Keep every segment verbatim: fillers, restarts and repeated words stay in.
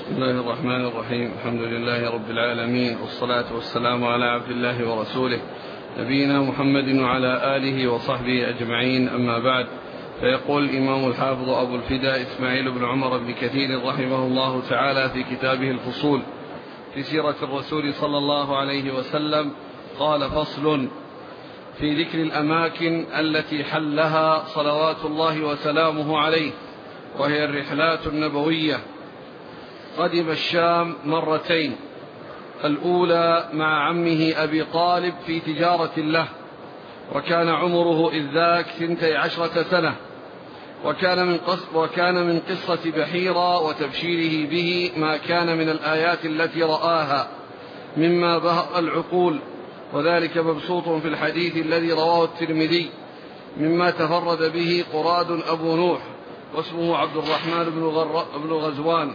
بسم الله الرحمن الرحيم. الحمد لله رب العالمين، والصلاة والسلام على عبد الله ورسوله نبينا محمد وعلى آله وصحبه أجمعين، أما بعد. فيقول الإمام الحافظ أبو الفداء إسماعيل بن عمر بن كثير رحمه الله تعالى في كتابه الفصول في سيرة الرسول صلى الله عليه وسلم قال: فصل في ذكر الأماكن التي حلها صلوات الله وسلامه عليه، وهي الرحلات النبوية. قدم الشام مرتين، الأولى مع عمه أبي طالب في تجارة له، وكان عمره إذ ذاك ثنتي عشرة سنة، وكان من, قص وكان من قصة بحيرة وتبشيره به ما كان من الآيات التي رآها مما بهر العقول، وذلك مبسوط في الحديث الذي رواه الترمذي مما تفرد به قراد أبو نوح واسمه عبد الرحمن بن غزوان،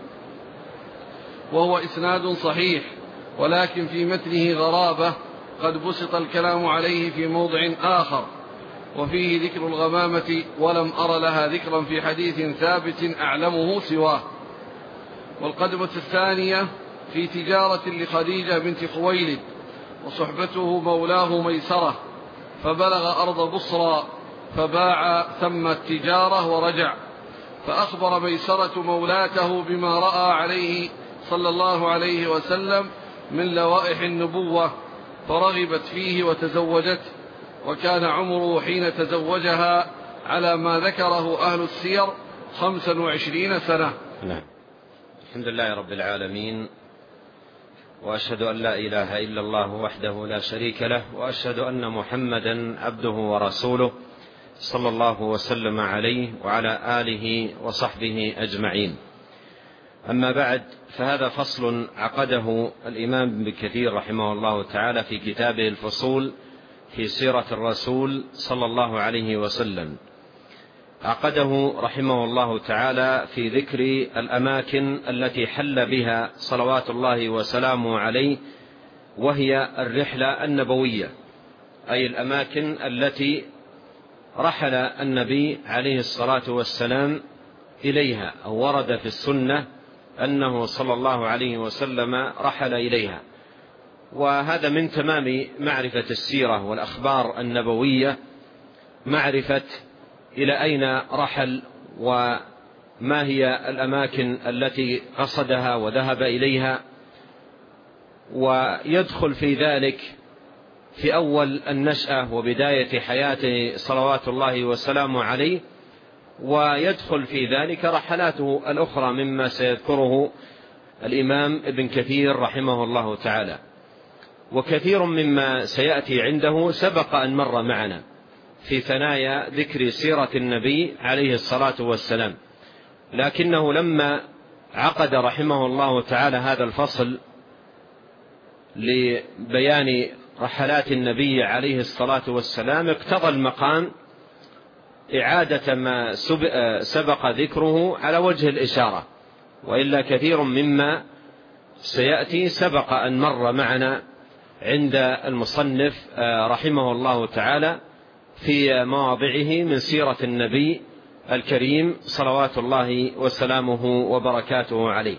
وهو إسناد صحيح، ولكن في متنه غرابة قد بسط الكلام عليه في موضع آخر، وفيه ذكر الغمامة ولم أر لها ذكرا في حديث ثابت أعلمه سواه. والقدمة الثانية في تجارة لخديجة بنت خويلد، وصحبته مولاه ميسرة، فبلغ أرض بصرى فباع ثم التجارة ورجع، فأخبر ميسرة مولاته بما رأى عليه صلى الله عليه وسلم من لوائح النبوة، فرغبت فيه وتزوجته، وكان عمره حين تزوجها على ما ذكره أهل السير خمسا وعشرين سنة. نعم. الحمد لله رب العالمين، وأشهد أن لا إله إلا الله وحده لا شريك له، وأشهد أن محمدا عبده ورسوله صلى الله وسلم عليه وعلى آله وصحبه أجمعين. أما بعد، فهذا فصل عقده الإمام ابن كثير رحمه الله تعالى في كتابه الفصول في سيرة الرسول صلى الله عليه وسلم. عقده رحمه الله تعالى في ذكر الأماكن التي حل بها صلوات الله وسلامه عليه، وهي الرحلة النبوية، أي الأماكن التي رحل النبي عليه الصلاة والسلام إليها، أو ورد في السنة أنه صلى الله عليه وسلم رحل إليها. وهذا من تمام معرفة السيرة والأخبار النبوية، معرفة إلى أين رحل وما هي الأماكن التي قصدها وذهب إليها. ويدخل في ذلك في أول النشأة وبداية حياته صلوات الله وسلامه عليه، ويدخل في ذلك رحلاته الأخرى مما سيذكره الإمام ابن كثير رحمه الله تعالى. وكثير مما سيأتي عنده سبق أن مر معنا في ثنايا ذكر سيرة النبي عليه الصلاة والسلام، لكنه لما عقد رحمه الله تعالى هذا الفصل لبيان رحلات النبي عليه الصلاة والسلام اقتضى المقام إعادة ما سبق ذكره على وجه الإشارة، وإلا كثير مما سيأتي سبق أن مر معنا عند المصنف رحمه الله تعالى في مواضعه من سيرة النبي الكريم صلوات الله وسلامه وبركاته عليه.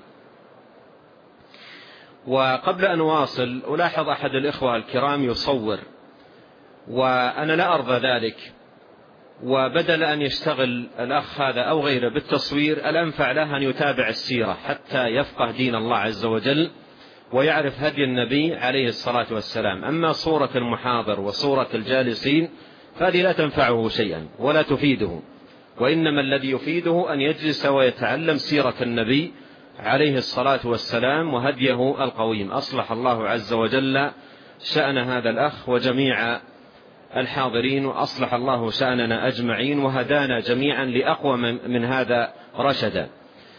وقبل أن أواصل، ألاحظ أحد الإخوة الكرام يصور، وأنا لا أرضى ذلك، وبدل أن يشتغل الأخ هذا أو غيره بالتصوير، الأنفع له أن يتابع السيرة حتى يفقه دين الله عز وجل ويعرف هدي النبي عليه الصلاة والسلام. أما صورة المحاضر وصورة الجالسين فهذه لا تنفعه شيئا ولا تفيده، وإنما الذي يفيده أن يجلس ويتعلم سيرة النبي عليه الصلاة والسلام وهديه القويم. أصلح الله عز وجل شأن هذا الأخ وجميع الحاضرين، وأصلح الله شأننا أجمعين، وهدانا جميعا لأقوى من هذا رشدا.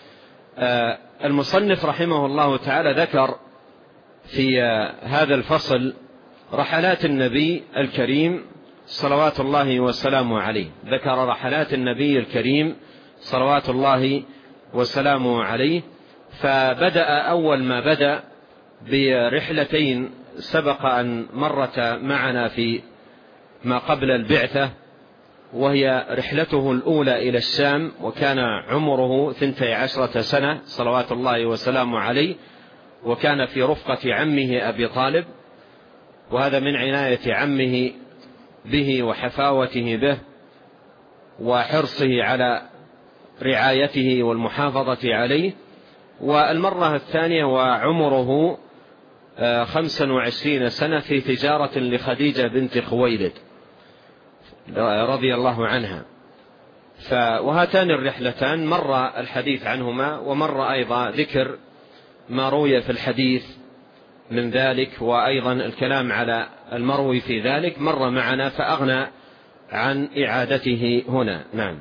المصنف رحمه الله تعالى ذكر في هذا الفصل رحلات النبي الكريم صلوات الله وسلامه عليه، ذكر رحلات النبي الكريم صلوات الله وسلامه عليه. فبدأ أول ما بدأ برحلتين سبق أن مرت معنا في ما قبل البعثة، وهي رحلته الأولى إلى الشام، وكان عمره ثنتي عشرة سنة صلوات الله وسلامه عليه، وكان في رفقة عمه أبي طالب، وهذا من عناية عمه به وحفاوته به وحرصه على رعايته والمحافظة عليه. والمرة الثانية وعمره خمسا وعشرين سنة في تجارة لخديجة بنت خويلد رضي الله عنها. وهاتان الرحلتان مر الحديث عنهما، ومر أيضا ذكر ما روي في الحديث من ذلك، وأيضا الكلام على المروي في ذلك مر معنا، فأغنى عن إعادته هنا. نعم.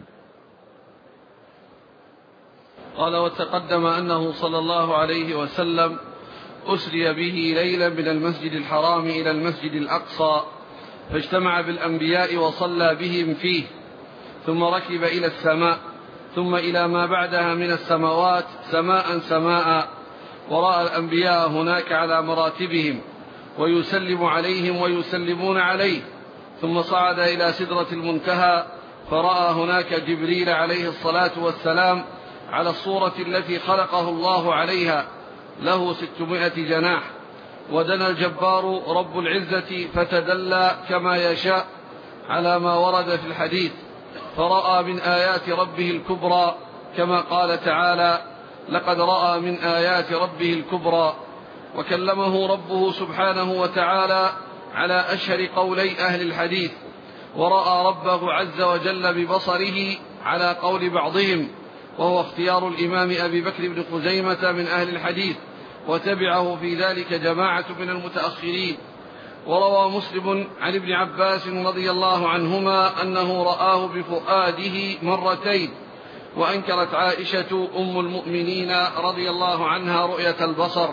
قال: وتقدم أنه صلى الله عليه وسلم أسري به ليلا من المسجد الحرام إلى المسجد الأقصى، فاجتمع بالأنبياء وصلى بهم فيه، ثم ركب إلى السماء، ثم إلى ما بعدها من السماوات سماء سماء، ورأى الأنبياء هناك على مراتبهم، ويسلم عليهم ويسلمون عليه، ثم صعد إلى سدرة المنتهى، فرأى هناك جبريل عليه الصلاة والسلام على الصورة التي خلقه الله عليها، له ستمائة جناح. ودنا الجبار رب العزة فتدلى كما يشاء على ما ورد في الحديث، فرأى من آيات ربه الكبرى، كما قال تعالى: لقد رأى من آيات ربه الكبرى. وكلمه ربه سبحانه وتعالى على أشهر قولي أهل الحديث، ورأى ربه عز وجل ببصره على قول بعضهم، وهو اختيار الإمام أبي بكر بن خزيمة من أهل الحديث، وتبعه في ذلك جماعة من المتأخرين. وروى مسلم عن ابن عباس رضي الله عنهما أنه رآه بفؤاده مرتين، وأنكرت عائشة أم المؤمنين رضي الله عنها رؤية البصر.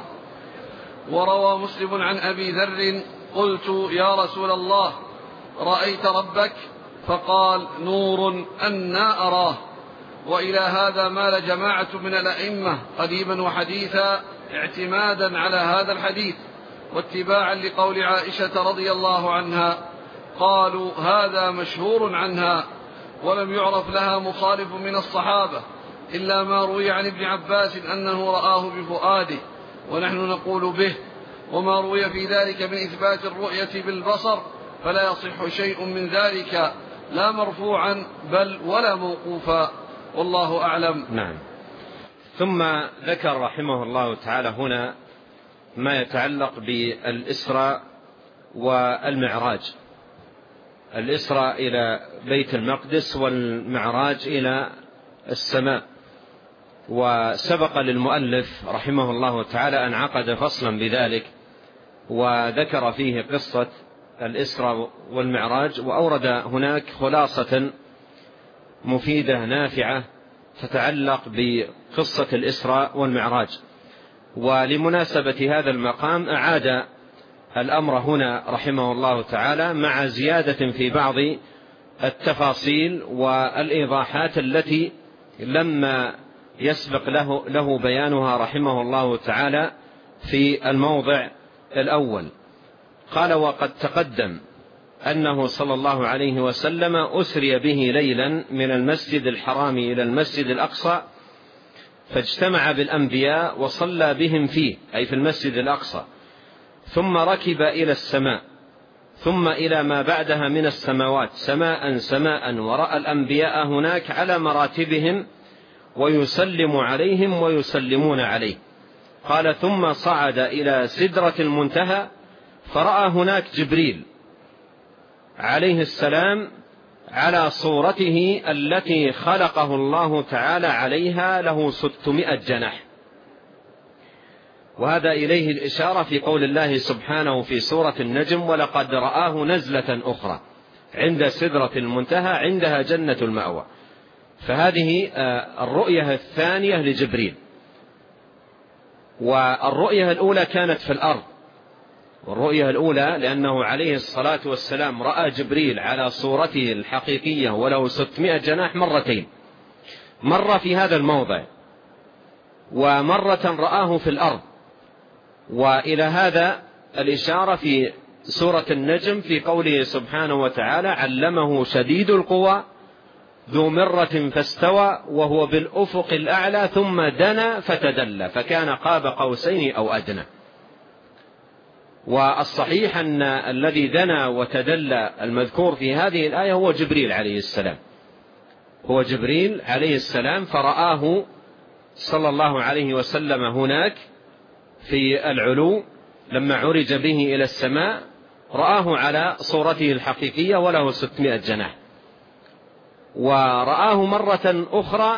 وروى مسلم عن أبي ذر: قلت يا رسول الله رأيت ربك؟ فقال: نور أنا أراه. وإلى هذا مال جماعة من الأئمة قديما وحديثا اعتمادا على هذا الحديث واتباعا لقول عائشة رضي الله عنها، قالوا: هذا مشهور عنها، ولم يعرف لها مخالف من الصحابة إلا ما روي عن ابن عباس أنه رآه بفؤاده، ونحن نقول به. وما روي في ذلك من إثبات الرؤية بالبصر فلا يصح شيء من ذلك، لا مرفوعا بل ولا موقوفا، والله أعلم. نعم. ثم ذكر رحمه الله تعالى هنا ما يتعلق بالإسراء والمعراج، الإسراء إلى بيت المقدس والمعراج إلى السماء. وسبق للمؤلف رحمه الله تعالى أن عقد فصلا بذلك، وذكر فيه قصة الإسراء والمعراج، وأورد هناك خلاصة مفيدة نافعة تتعلق بقصة الإسراء والمعراج. ولمناسبة هذا المقام أعاد الأمر هنا رحمه الله تعالى مع زيادة في بعض التفاصيل والإيضاحات التي لما يسبق له, له بيانها رحمه الله تعالى في الموضع الأول. قال: وقد تقدم أنه صلى الله عليه وسلم أسري به ليلا من المسجد الحرام إلى المسجد الأقصى، فاجتمع بالأنبياء وصلى بهم فيه، أي في المسجد الأقصى، ثم ركب إلى السماء، ثم إلى ما بعدها من السماوات سماء سماء، ورأى الأنبياء هناك على مراتبهم ويسلم عليهم ويسلمون عليه. قال: ثم صعد إلى سدرة المنتهى، فرأى هناك جبريل عليه السلام على صورته التي خلقه الله تعالى عليها، له ستمائة جناح. وهذا إليه الإشارة في قول الله سبحانه في سورة النجم: ولقد رآه نزلة أخرى عند سدرة المنتهى عندها جنة المأوى. فهذه الرؤية الثانية لجبريل. والرؤية الأولى كانت في الأرض، والرؤية الأولى لأنه عليه الصلاة والسلام رأى جبريل على صورته الحقيقية وله ستمائة جناح مرتين، مرة في هذا الموضع ومرة رآه في الأرض. وإلى هذا الإشارة في سورة النجم في قوله سبحانه وتعالى: علمه شديد القوى ذو مرة فاستوى وهو بالأفق الأعلى ثم دنا فتدلى فكان قاب قوسين أو أدنى. والصحيح أن الذي دنا وتدلى المذكور في هذه الآية هو جبريل عليه السلام، هو جبريل عليه السلام، فرآه صلى الله عليه وسلم هناك في العلو لما عرج به إلى السماء، رآه على صورته الحقيقية وله ستمائة جناح. ورآه مرة أخرى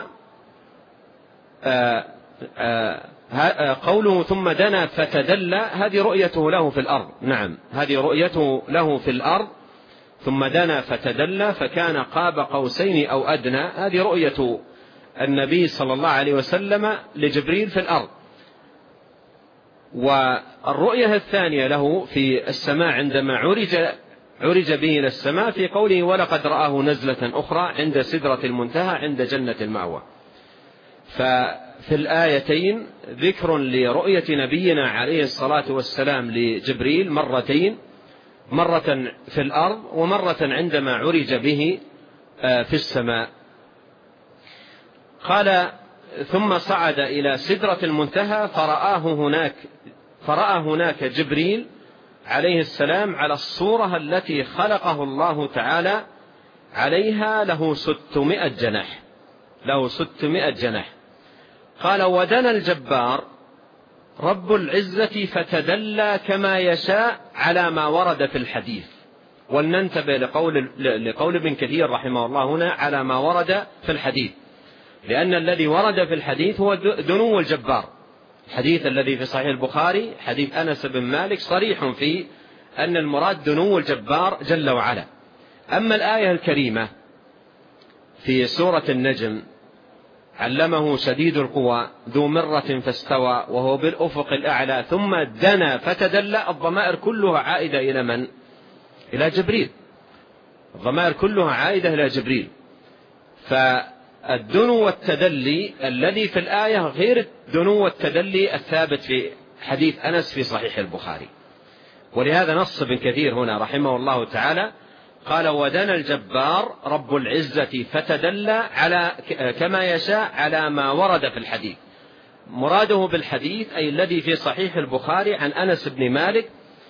آآ آآ قوله ثم دنا فتدلى، هذه رؤيته له في الأرض. نعم، هذه رؤيته له في الأرض. ثم دنا فتدلى فكان قاب قوسين أو أدنى، هذه رؤية النبي صلى الله عليه وسلم لجبريل في الأرض. والرؤية الثانية له في السماء عندما عرج عرج به إلى السماء في قوله: ولقد رآه نزلة أخرى عند سدرة المنتهى عند جنة المأوى. ففي الآيتين ذكر لرؤية نبينا عليه الصلاة والسلام لجبريل مرتين، مرة في الأرض ومرة عندما عرج به في السماء. قال: ثم صعد إلى سدرة المنتهى فرآه هناك فرأى هناك جبريل عليه السلام على الصورة التي خلقه الله تعالى عليها، له ستمائة جناح، له ستمائة جناح. قال: ودنا الجبار رب العزة فتدلى كما يشاء على ما ورد في الحديث. ولننتبه لقول, لقول ابن كثير رحمه الله هنا على ما ورد في الحديث، لأن الذي ورد في الحديث هو دنو الجبار. الحديث الذي في صحيح البخاري حديث أنس بن مالك صريح في أن المراد دنو الجبار جل وعلا. أما الآية الكريمة في سورة النجم: علمه شديد القوى ذو مرة فاستوى وهو بالأفق الأعلى ثم دنا فتدلى، الضمائر كلها عائدة إلى من؟ إلى جبريل. الضمائر كلها عائدة إلى جبريل. فالدنو والتدلي الذي في الآية غير الدنو والتدلي الثابت في حديث أنس في صحيح البخاري. ولهذا نص ابن كثير هنا رحمه الله تعالى قال: ودنا الجبار رب العزة فتدلى على كما يشاء على ما ورد في الحديث. مراده بالحديث أي الذي في صحيح البخاري عن أنس بن مالك،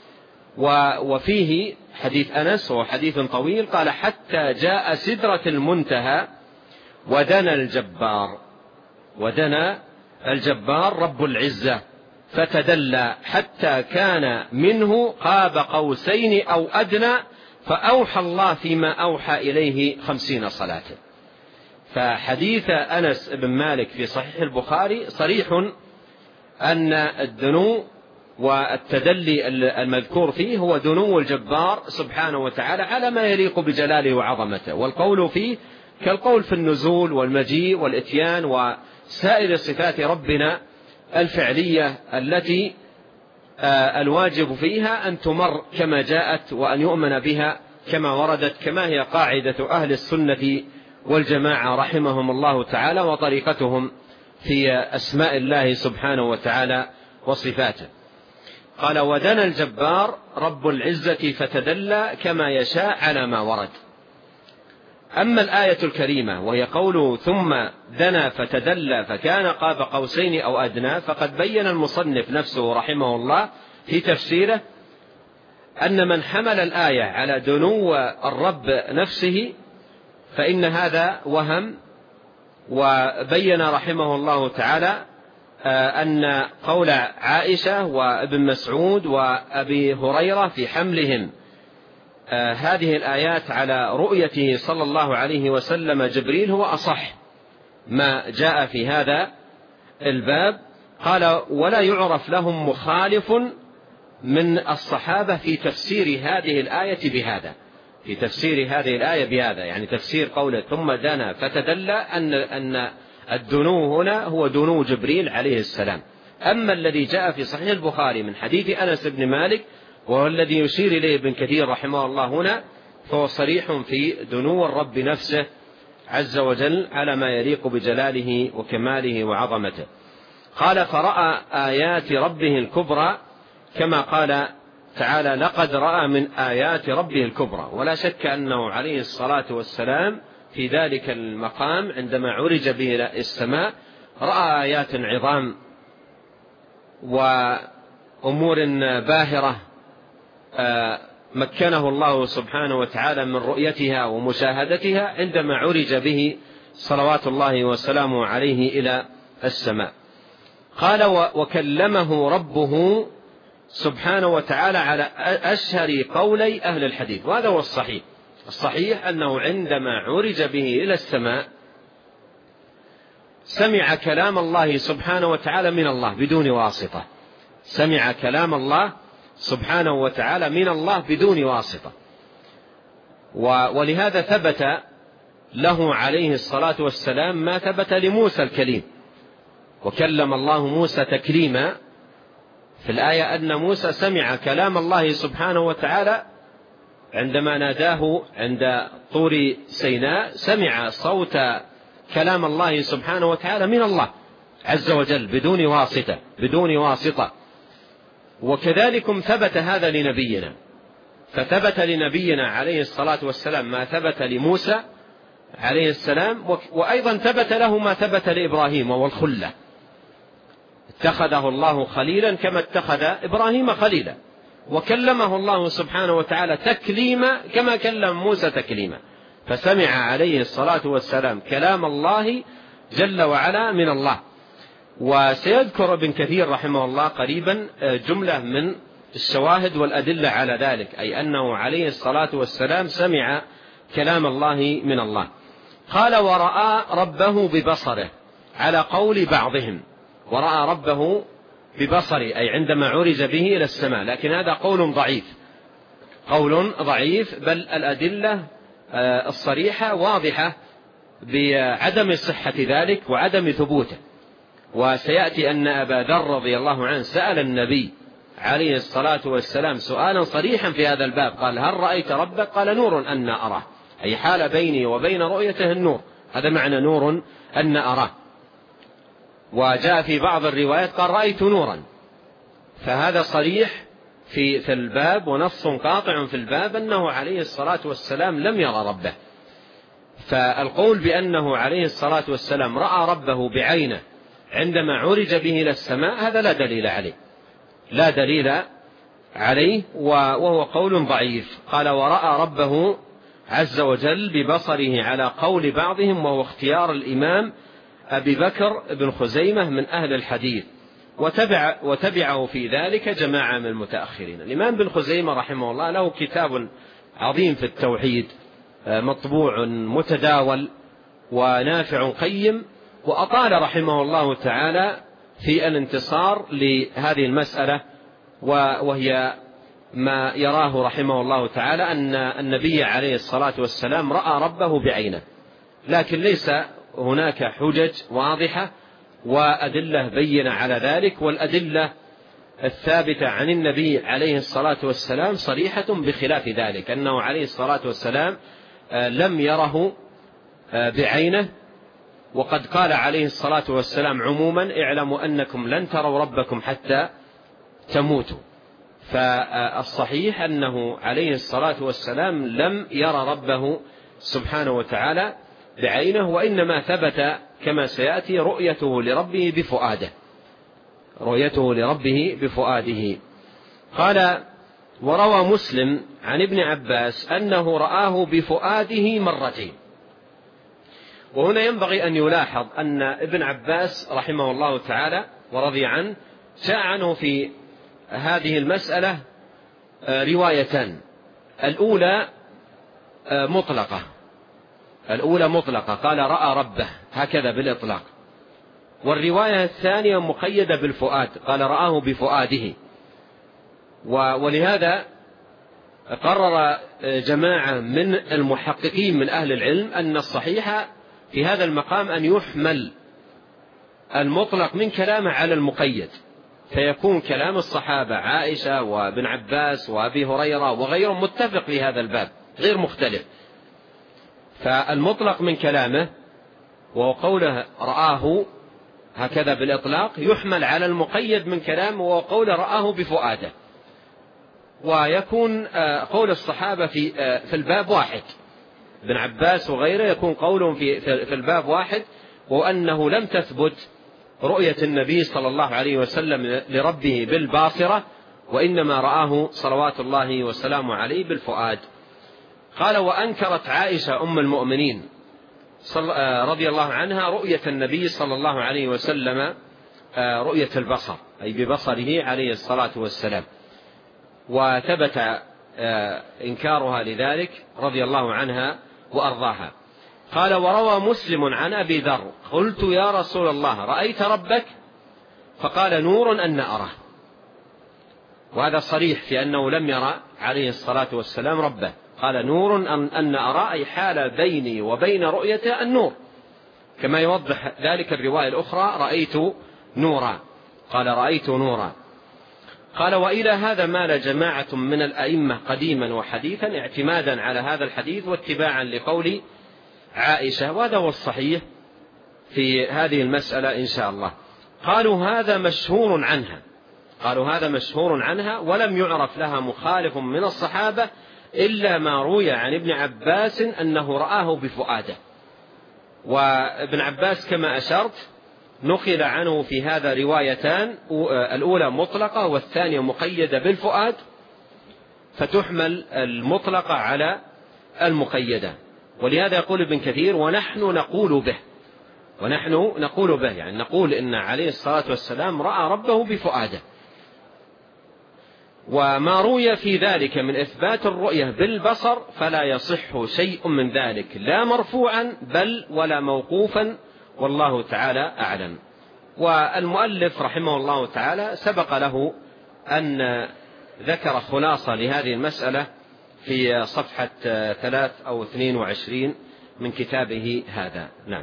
وفيه حديث أنس وهو حديث طويل. قال: حتى جاء سدرة المنتهى ودنا الجبار ودنا الجبار رب العزة فتدلى حتى كان منه قاب قوسين أو أدنى، فأوحى الله فيما أوحى إليه خمسين صلاة. فحديث أنس بن مالك في صحيح البخاري صريح أن الدنو والتدلي المذكور فيه هو دنو الجبار سبحانه وتعالى على ما يليق بجلاله وعظمته، والقول فيه كالقول في النزول والمجيء والإتيان وسائر صفات ربنا الفعلية التي الواجب فيها أن تمر كما جاءت وأن يؤمن بها كما وردت، كما هي قاعدة أهل السنة والجماعة رحمهم الله تعالى وطريقتهم في أسماء الله سبحانه وتعالى وصفاته. قال: ودنا الجبار رب العزة فتدلى كما يشاء على ما ورد. أما الآية الكريمة وهي قوله ثم دنا فتدلى فكان قاب قوسين أو أدنى، فقد بين المصنف نفسه رحمه الله في تفسيره أن من حمل الآية على دنو الرب نفسه فإن هذا وهم. وبين رحمه الله تعالى أن قول عائشة وابن مسعود وأبي هريرة في حملهم هذه الآيات على رؤيته صلى الله عليه وسلم جبريل هو أصح ما جاء في هذا الباب. قال: ولا يعرف لهم مخالف من الصحابة في تفسير هذه الآية بهذا، في تفسير هذه الآية بهذا، يعني تفسير قوله ثم دنا فتدلى أن أن الدنو هنا هو دنو جبريل عليه السلام. أما الذي جاء في صحيح البخاري من حديث أنس بن مالك وهو الذي يشير إليه ابن كثير رحمه الله هنا، فهو صريح في دنو الرب نفسه عز وجل على ما يليق بجلاله وكماله وعظمته. قال: فرأى آيات ربه الكبرى كما قال تعالى لقد رأى من آيات ربه الكبرى. ولا شك أنه عليه الصلاة والسلام في ذلك المقام عندما عرج به إلى السماء رأى آيات عظام وأمور باهرة مكنه الله سبحانه وتعالى من رؤيتها ومشاهدتها عندما عرج به صلوات الله وسلامه عليه إلى السماء. قال وكلمه ربه سبحانه وتعالى على أشهر قولي أهل الحديث، وهذا هو الصحيح. الصحيح أنه عندما عرج به إلى السماء سمع كلام الله سبحانه وتعالى من الله بدون واسطة، سمع كلام الله سبحانه وتعالى من الله بدون واسطة. ولهذا ثبت له عليه الصلاة والسلام ما ثبت لموسى الكليم، وكلم الله موسى تكليما في الآية أن موسى سمع كلام الله سبحانه وتعالى عندما ناداه عند طور سيناء، سمع صوت كلام الله سبحانه وتعالى من الله عز وجل بدون واسطة بدون واسطة. وكذلك ثبت هذا لنبينا، فثبت لنبينا عليه الصلاة والسلام ما ثبت لموسى عليه السلام، وأيضا ثبت له ما ثبت لإبراهيم والخلة، اتخذه الله خليلا كما اتخذ إبراهيم خليلا، وكلمه الله سبحانه وتعالى تكليما كما كلم موسى تكليما. فسمع عليه الصلاة والسلام كلام الله جل وعلا من الله. وسيذكر ابن كثير رحمه الله قريبا جملة من الشواهد والأدلة على ذلك، أي أنه عليه الصلاة والسلام سمع كلام الله من الله. قال ورأى ربه ببصره على قول بعضهم، ورأى ربه ببصره أي عندما عرج به إلى السماء، لكن هذا قول ضعيف، قول ضعيف، بل الأدلة الصريحة واضحة بعدم صحة ذلك وعدم ثبوته. وسيأتي أن أبا ذر رضي الله عنه سأل النبي عليه الصلاة والسلام سؤالا صريحا في هذا الباب، قال هل رأيت ربك؟ قال نور أن أراه، أي حال بيني وبين رؤيته النور، هذا معنى نور أن أراه. وجاء في بعض الروايات قال رأيت نورا، فهذا صريح في في الباب ونص قاطع في الباب أنه عليه الصلاة والسلام لم يرى ربه. فالقول بأنه عليه الصلاة والسلام رأى ربه بعينه عندما عرج به إلى السماء هذا لا دليل عليه، لا دليل عليه، وهو قول ضعيف. قال ورأى ربه عز وجل ببصره على قول بعضهم، وهو اختيار الإمام أبي بكر بن خزيمة من أهل الحديث، وتبع وتبعه في ذلك جماعة من المتأخرين. الإمام بن خزيمة رحمه الله له كتاب عظيم في التوحيد مطبوع متداول ونافع قيم، وأطال رحمه الله تعالى في الانتصار لهذه المسألة، وهي ما يراه رحمه الله تعالى أن النبي عليه الصلاة والسلام رأى ربه بعينه، لكن ليس هناك حجج واضحة وأدلة بينة على ذلك. والأدلة الثابتة عن النبي عليه الصلاة والسلام صريحة بخلاف ذلك، أنه عليه الصلاة والسلام لم يره بعينه. وقد قال عليه الصلاة والسلام عموما اعلموا أنكم لن تروا ربكم حتى تموتوا. فالصحيح أنه عليه الصلاة والسلام لم يرى ربه سبحانه وتعالى بعينه، وإنما ثبت كما سيأتي رؤيته لربه بفؤاده، رؤيته لربه بفؤاده. قال وروى مسلم عن ابن عباس أنه رآه بفؤاده مرتين. وهنا ينبغي أن يلاحظ أن ابن عباس رحمه الله تعالى ورضي عنه جاء عنه في هذه المسألة روايتان، الأولى مطلقة الأولى مطلقة قال رأى ربه هكذا بالإطلاق، والرواية الثانية مقيدة بالفؤاد قال رآه بفؤاده. ولهذا قرر جماعة من المحققين من أهل العلم أن الصحيح في هذا المقام أن يحمل المطلق من كلامه على المقيد، فيكون كلام الصحابة عائشة وابن عباس وأبي هريرة وغيرهم متفق في هذا الباب غير مختلف. فالمطلق من كلامه وهو قوله رآه هكذا بالإطلاق يحمل على المقيد من كلامه وهو قوله رآه بفؤاده. ويكون قول الصحابة في في الباب واحد، ابن عباس وغيره يكون قولهم في في الباب واحد، وأنه لم تثبت رؤية النبي صلى الله عليه وسلم لربه بالباصرة، وإنما رآه صلوات الله وسلامه عليه بالفؤاد. قال: وأنكرت عائشة أم المؤمنين رضي الله عنها رؤية النبي صلى الله عليه وسلم رؤية البصر، أي ببصره عليه الصلاة والسلام، وثبت إنكارها لذلك رضي الله عنها وأرضاها. قال: وروى مسلم عن أبي ذر: قلت يا رسول الله رأيت ربك؟ فقال: نور أن أراه. وهذا صريح في أنه لم يرى عليه الصلاة والسلام ربه، قال: نور أن أرى، أي حال بيني وبين رؤيته النور، كما يوضح ذلك الرواية الأخرى: رأيت نورا، قال: رأيت نورا. قال: وإلى هذا مال جماعة من الأئمة قديما وحديثا اعتمادا على هذا الحديث واتباعا لقول عائشة، وهذا هو الصحيح في هذه المسألة إن شاء الله. قالوا: هذا مشهور عنها، قالوا هذا مشهور عنها ولم يعرف لها مخالف من الصحابة إلا ما روي عن ابن عباس أنه رآه بفؤاده. وابن عباس كما أشرت نقل عنه في هذا روايتان، الأولى مطلقة والثانية مقيدة بالفؤاد، فتحمل المطلقة على المقيدة. ولهذا يقول ابن كثير: ونحن نقول به، ونحن نقول به يعني نقول إن عليه الصلاة والسلام رأى ربه بفؤاده. وما روي في ذلك من إثبات الرؤية بالبصر فلا يصح شيء من ذلك، لا مرفوعا بل ولا موقوفا، والله تعالى أعلم. والمؤلف رحمه الله تعالى سبق له أن ذكر خلاصة لهذه المسألة في صفحة ثلاث أو اثنين وعشرين من كتابه هذا. نعم.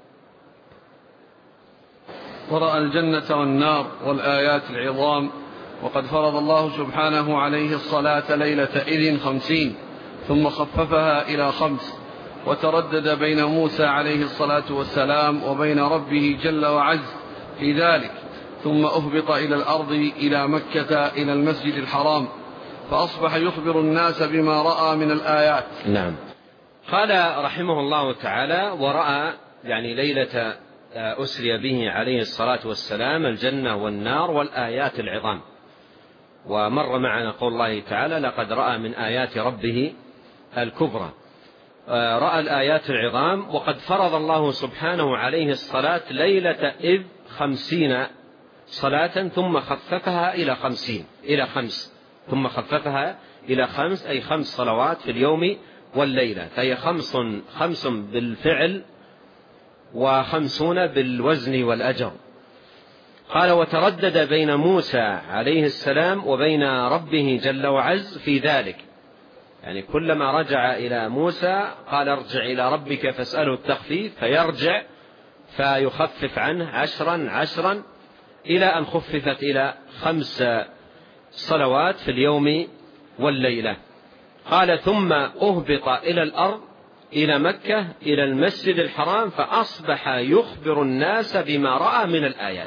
ورأى الجنة والنار والآيات العظام، وقد فرض الله سبحانه عليه الصلاة ليلة إذن خمسين ثم خففها إلى خمس، وتردد بين موسى عليه الصلاة والسلام وبين ربه جل وعز في ذلك، ثم أهبط إلى الأرض إلى مكة إلى المسجد الحرام، فأصبح يخبر الناس بما رأى من الآيات. نعم. قال رحمه الله تعالى: ورأى يعني ليلة أسري به عليه الصلاة والسلام الجنة والنار والآيات العظام. ومر معنا قول الله تعالى: لقد رأى من آيات ربه الكبرى. رأى الآيات العظام، وقد فرض الله سبحانه عليه الصلاة ليلة إذ خمسين صلاة ثم خففها إلى خمسين إلى خمس ثم خففها إلى خمس، أي خمس صلوات في اليوم والليلة، فهي خمس خمس بالفعل وخمسون بالوزن والأجر. قال: وتردد بين موسى عليه السلام وبين ربه جل وعز في ذلك، يعني كلما رجع إلى موسى قال: ارجع إلى ربك فاسأله التخفيف، فيرجع فيخفف عنه عشرا عشرا إلى أن خففت إلى خمس صلوات في اليوم والليلة. قال: ثم أهبط إلى الأرض إلى مكة إلى المسجد الحرام، فأصبح يخبر الناس بما رأى من الآيات،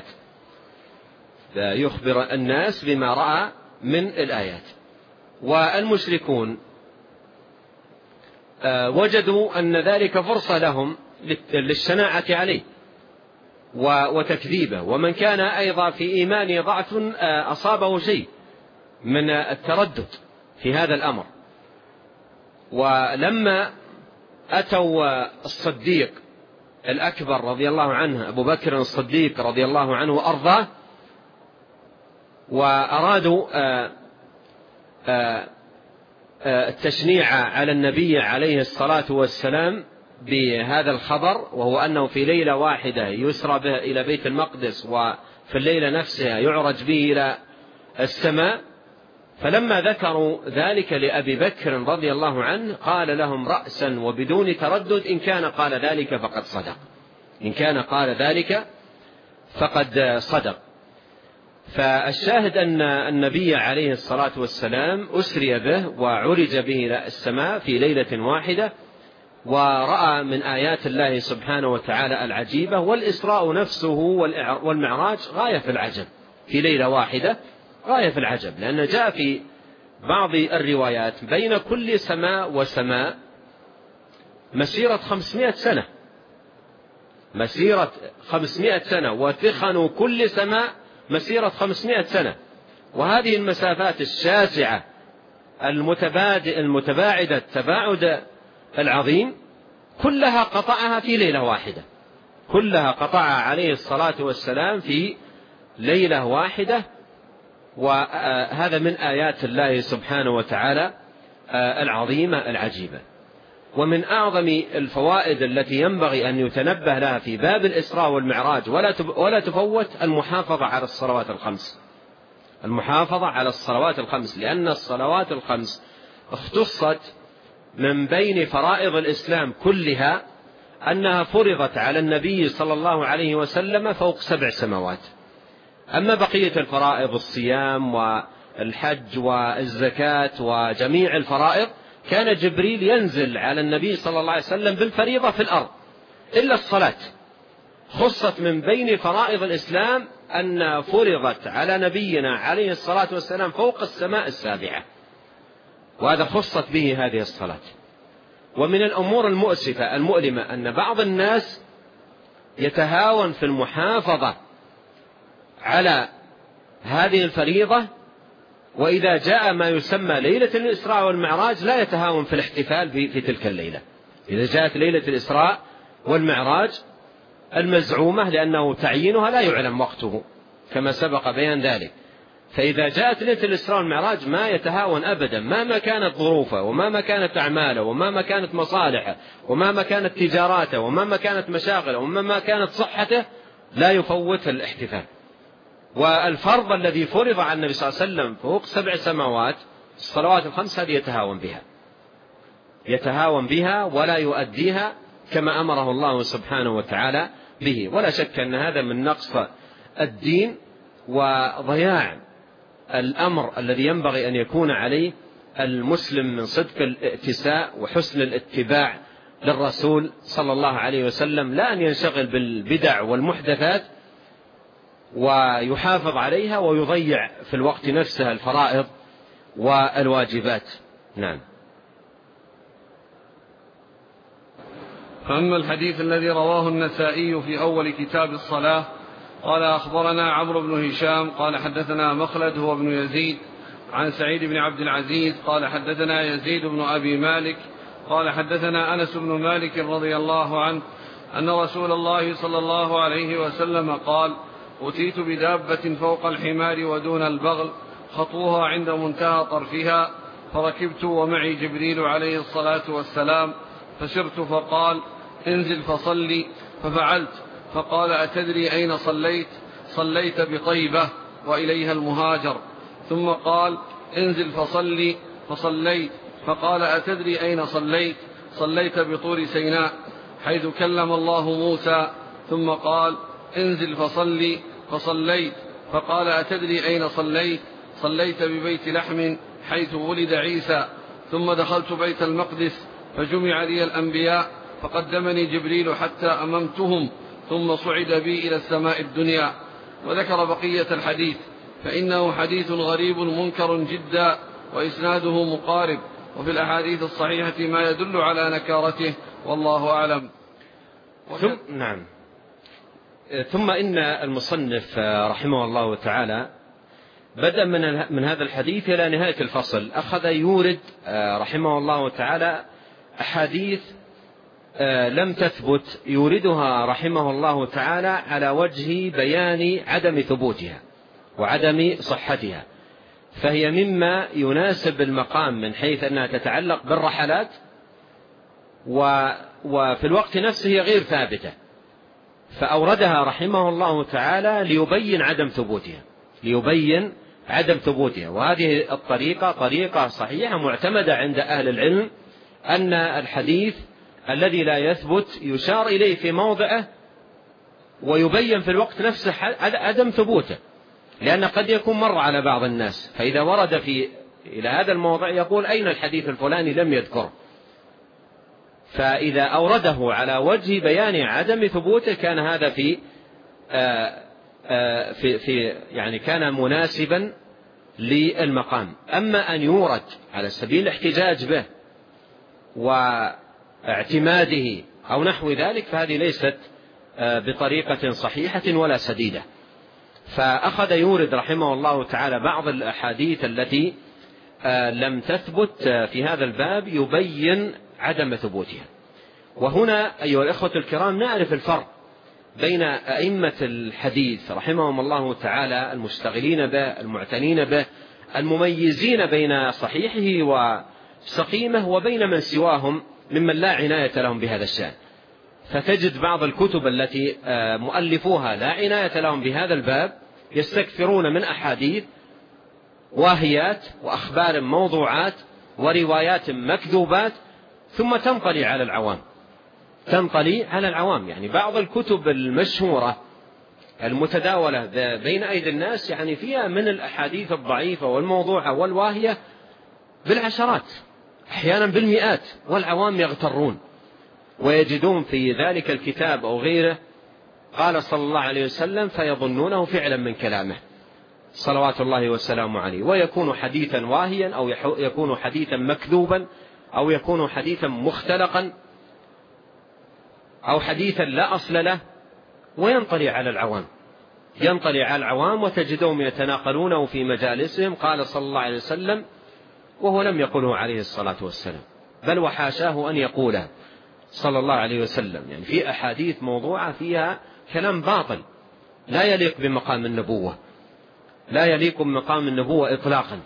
يخبر الناس بما رأى من الآيات. والمشركون وجدوا أن ذلك فرصة لهم للشناعة عليه وتكذيبه، ومن كان أيضا في إيمانه ضعف أصابه شيء من التردد في هذا الأمر. ولما أتوا الصديق الأكبر رضي الله عنه أبو بكر الصديق رضي الله عنه وأرضاه، وأرادوا التشنيع على النبي عليه الصلاة والسلام بهذا الخبر، وهو أنه في ليلة واحدة يسرى به إلى بيت المقدس، وفي الليلة نفسها يعرج به إلى السماء، فلما ذكروا ذلك لأبي بكر رضي الله عنه قال لهم رأسا وبدون تردد: إن كان قال ذلك فقد صدق، إن كان قال ذلك فقد صدق. فالشاهد أن النبي عليه الصلاة والسلام أسري به وعرج به إلى السماء في ليلة واحدة، ورأى من آيات الله سبحانه وتعالى العجيبة. والإسراء نفسه والمعراج غاية في العجب في ليلة واحدة، غاية في العجب، لأن جاء في بعض الروايات بين كل سماء وسماء مسيرة خمسمائة سنة، مسيرة خمسمائة سنة، وثخن كل سماء مسيرة خمسمائة سنة. وهذه المسافات الشاسعة المتباعدة التباعد العظيم كلها قطعها في ليلة واحدة، كلها قطعها عليه الصلاة والسلام في ليلة واحدة. وهذا من آيات الله سبحانه وتعالى العظيمة العجيبة. ومن أعظم الفوائد التي ينبغي أن يتنبه لها في باب الإسراء والمعراج ولا تفوت المحافظة على الصلوات الخمس، المحافظة على الصلوات الخمس، لأن الصلوات الخمس اختصت من بين فرائض الإسلام كلها أنها فرضت على النبي صلى الله عليه وسلم فوق سبع سماوات. أما بقية الفرائض الصيام والحج والزكاة وجميع الفرائض كان جبريل ينزل على النبي صلى الله عليه وسلم بالفريضة في الأرض، إلا الصلاة خصت من بين فرائض الإسلام أن فرضت على نبينا عليه الصلاة والسلام فوق السماء السابعة، وهذا خصت به هذه الصلاة. ومن الأمور المؤسفة المؤلمة أن بعض الناس يتهاون في المحافظة على هذه الفريضة، وإذا جاء ما يسمى ليلة الإسراء والمعراج لا يتهاون في الاحتفال في, في تلك الليلة. إذا جاءت ليلة الإسراء والمعراج المزعومة لأنه تعيينها لا يعلم وقته كما سبق بيان ذلك، فإذا جاءت ليلة الإسراء والمعراج ما يتهاون أبدا، مهما كانت ظروفه ومهما كانت أعماله ومهما كانت مصالحه ومهما كانت تجاراته ومهما كانت مشاغله ومهما كانت صحته لا يفوت الاحتفال. والفرض الذي فرض على النبي صلى الله عليه وسلم فوق سبع سماوات الصلوات الخمس هذه يتهاون بها، يتهاون بها ولا يؤديها كما أمره الله سبحانه وتعالى به. ولا شك أن هذا من نقص الدين وضياع الأمر الذي ينبغي أن يكون عليه المسلم من صدق الائتساء وحسن الاتباع للرسول صلى الله عليه وسلم، لا أن ينشغل بالبدع والمحدثات ويحافظ عليها ويضيع في الوقت نفسه الفرائض والواجبات. نعم. فأما الحديث الذي رواه النسائي في أول كتاب الصلاة قال أخبرنا عمرو بن هشام قال حدثنا مخلد هو ابن يزيد عن سعيد بن عبد العزيز قال حدثنا يزيد بن أبي مالك قال حدثنا أنس بن مالك رضي الله عنه أن رسول الله صلى الله عليه وسلم قال أتيت بدابة فوق الحمار ودون البغل خطوها عند منتهى طرفها، فركبت ومعي جبريل عليه الصلاة والسلام، فسرت فقال انزل فصلي، ففعلت، فقال أتدري أين صليت؟ صليت بطيبة وإليها المهاجر. ثم قال انزل فصلي، فصليت، فقال أتدري أين صليت؟ صليت بطور سيناء حيث كلم الله موسى. ثم قال انزل فصلي، فصليت، فقال أتدري أين صليت؟ صليت ببيت لحم حيث ولد عيسى. ثم دخلت بيت المقدس فجمع لي الأنبياء فقدمني جبريل حتى أممتهم ثم صعد بي إلى السماء الدنيا. وذكر بقية الحديث فإنه حديث غريب منكر جدا وإسناده مقارب، وفي الأحاديث الصحيحة ما يدل على نكارته والله أعلم. ثم نعم ثم إن المصنف رحمه الله تعالى بدأ من من هذا الحديث إلى نهاية الفصل أخذ يورد رحمه الله تعالى أحاديث لم تثبت، يوردها رحمه الله تعالى على وجه بيان عدم ثبوتها وعدم صحتها، فهي مما يناسب المقام من حيث أنها تتعلق بالرحلات وفي الوقت نفسه هي غير ثابتة، فأوردها رحمه الله تعالى ليبين عدم ثبوتها ليبين عدم ثبوتها وهذه الطريقة طريقة صحيحة معتمدة عند أهل العلم، أن الحديث الذي لا يثبت يشار إليه في موضعه ويبين في الوقت نفسه عدم ثبوته، لأن قد يكون مر على بعض الناس، فإذا ورد في إلى هذا الموضع يقول أين الحديث الفلاني لم يذكره، فإذا أورده على وجه بيان عدم ثبوته كان هذا في آآ آآ في في يعني كان مناسبا للمقام. أما أن يورد على سبيل الاحتجاج به واعتماده أو نحو ذلك فهذه ليست بطريقة صحيحة ولا سديدة. فأخذ يورد رحمه الله تعالى بعض الأحاديث التي لم تثبت في هذا الباب يبين عدم ثبوتها. وهنا أيها الأخوة الكرام نعرف الفرق بين أئمة الحديث رحمهم الله تعالى المشتغلين به المعتنين به المميزين بين صحيحه وسقيمه وبين من سواهم ممن لا عناية لهم بهذا الشأن. فتجد بعض الكتب التي مؤلفوها لا عناية لهم بهذا الباب يستكثرون من أحاديث واهيات وأخبار موضوعات وروايات مكذوبات ثم تنطلي على العوام تنطلي على العوام يعني بعض الكتب المشهورة المتداولة بين أيدي الناس يعني فيها من الأحاديث الضعيفة والموضوعة والواهية بالعشرات أحيانا بالمئات، والعوام يغترون ويجدون في ذلك الكتاب أو غيره قال صلى الله عليه وسلم فيظنونه فعلا من كلامه صلوات الله والسلام عليه، ويكون حديثا واهيا أو يكون حديثا مكذوبا أو يكون حديثا مختلقا أو حديثا لا أصل له، وينطلي على العوام ينطلي على العوام وتجدهم يتناقلونه في مجالسهم قال صلى الله عليه وسلم وهو لم يقله عليه الصلاة والسلام، بل وحاشاه أن يقوله صلى الله عليه وسلم. يعني في أحاديث موضوعة فيها كلام باطل لا يليق بمقام النبوة لا يليق بمقام النبوة إطلاقا،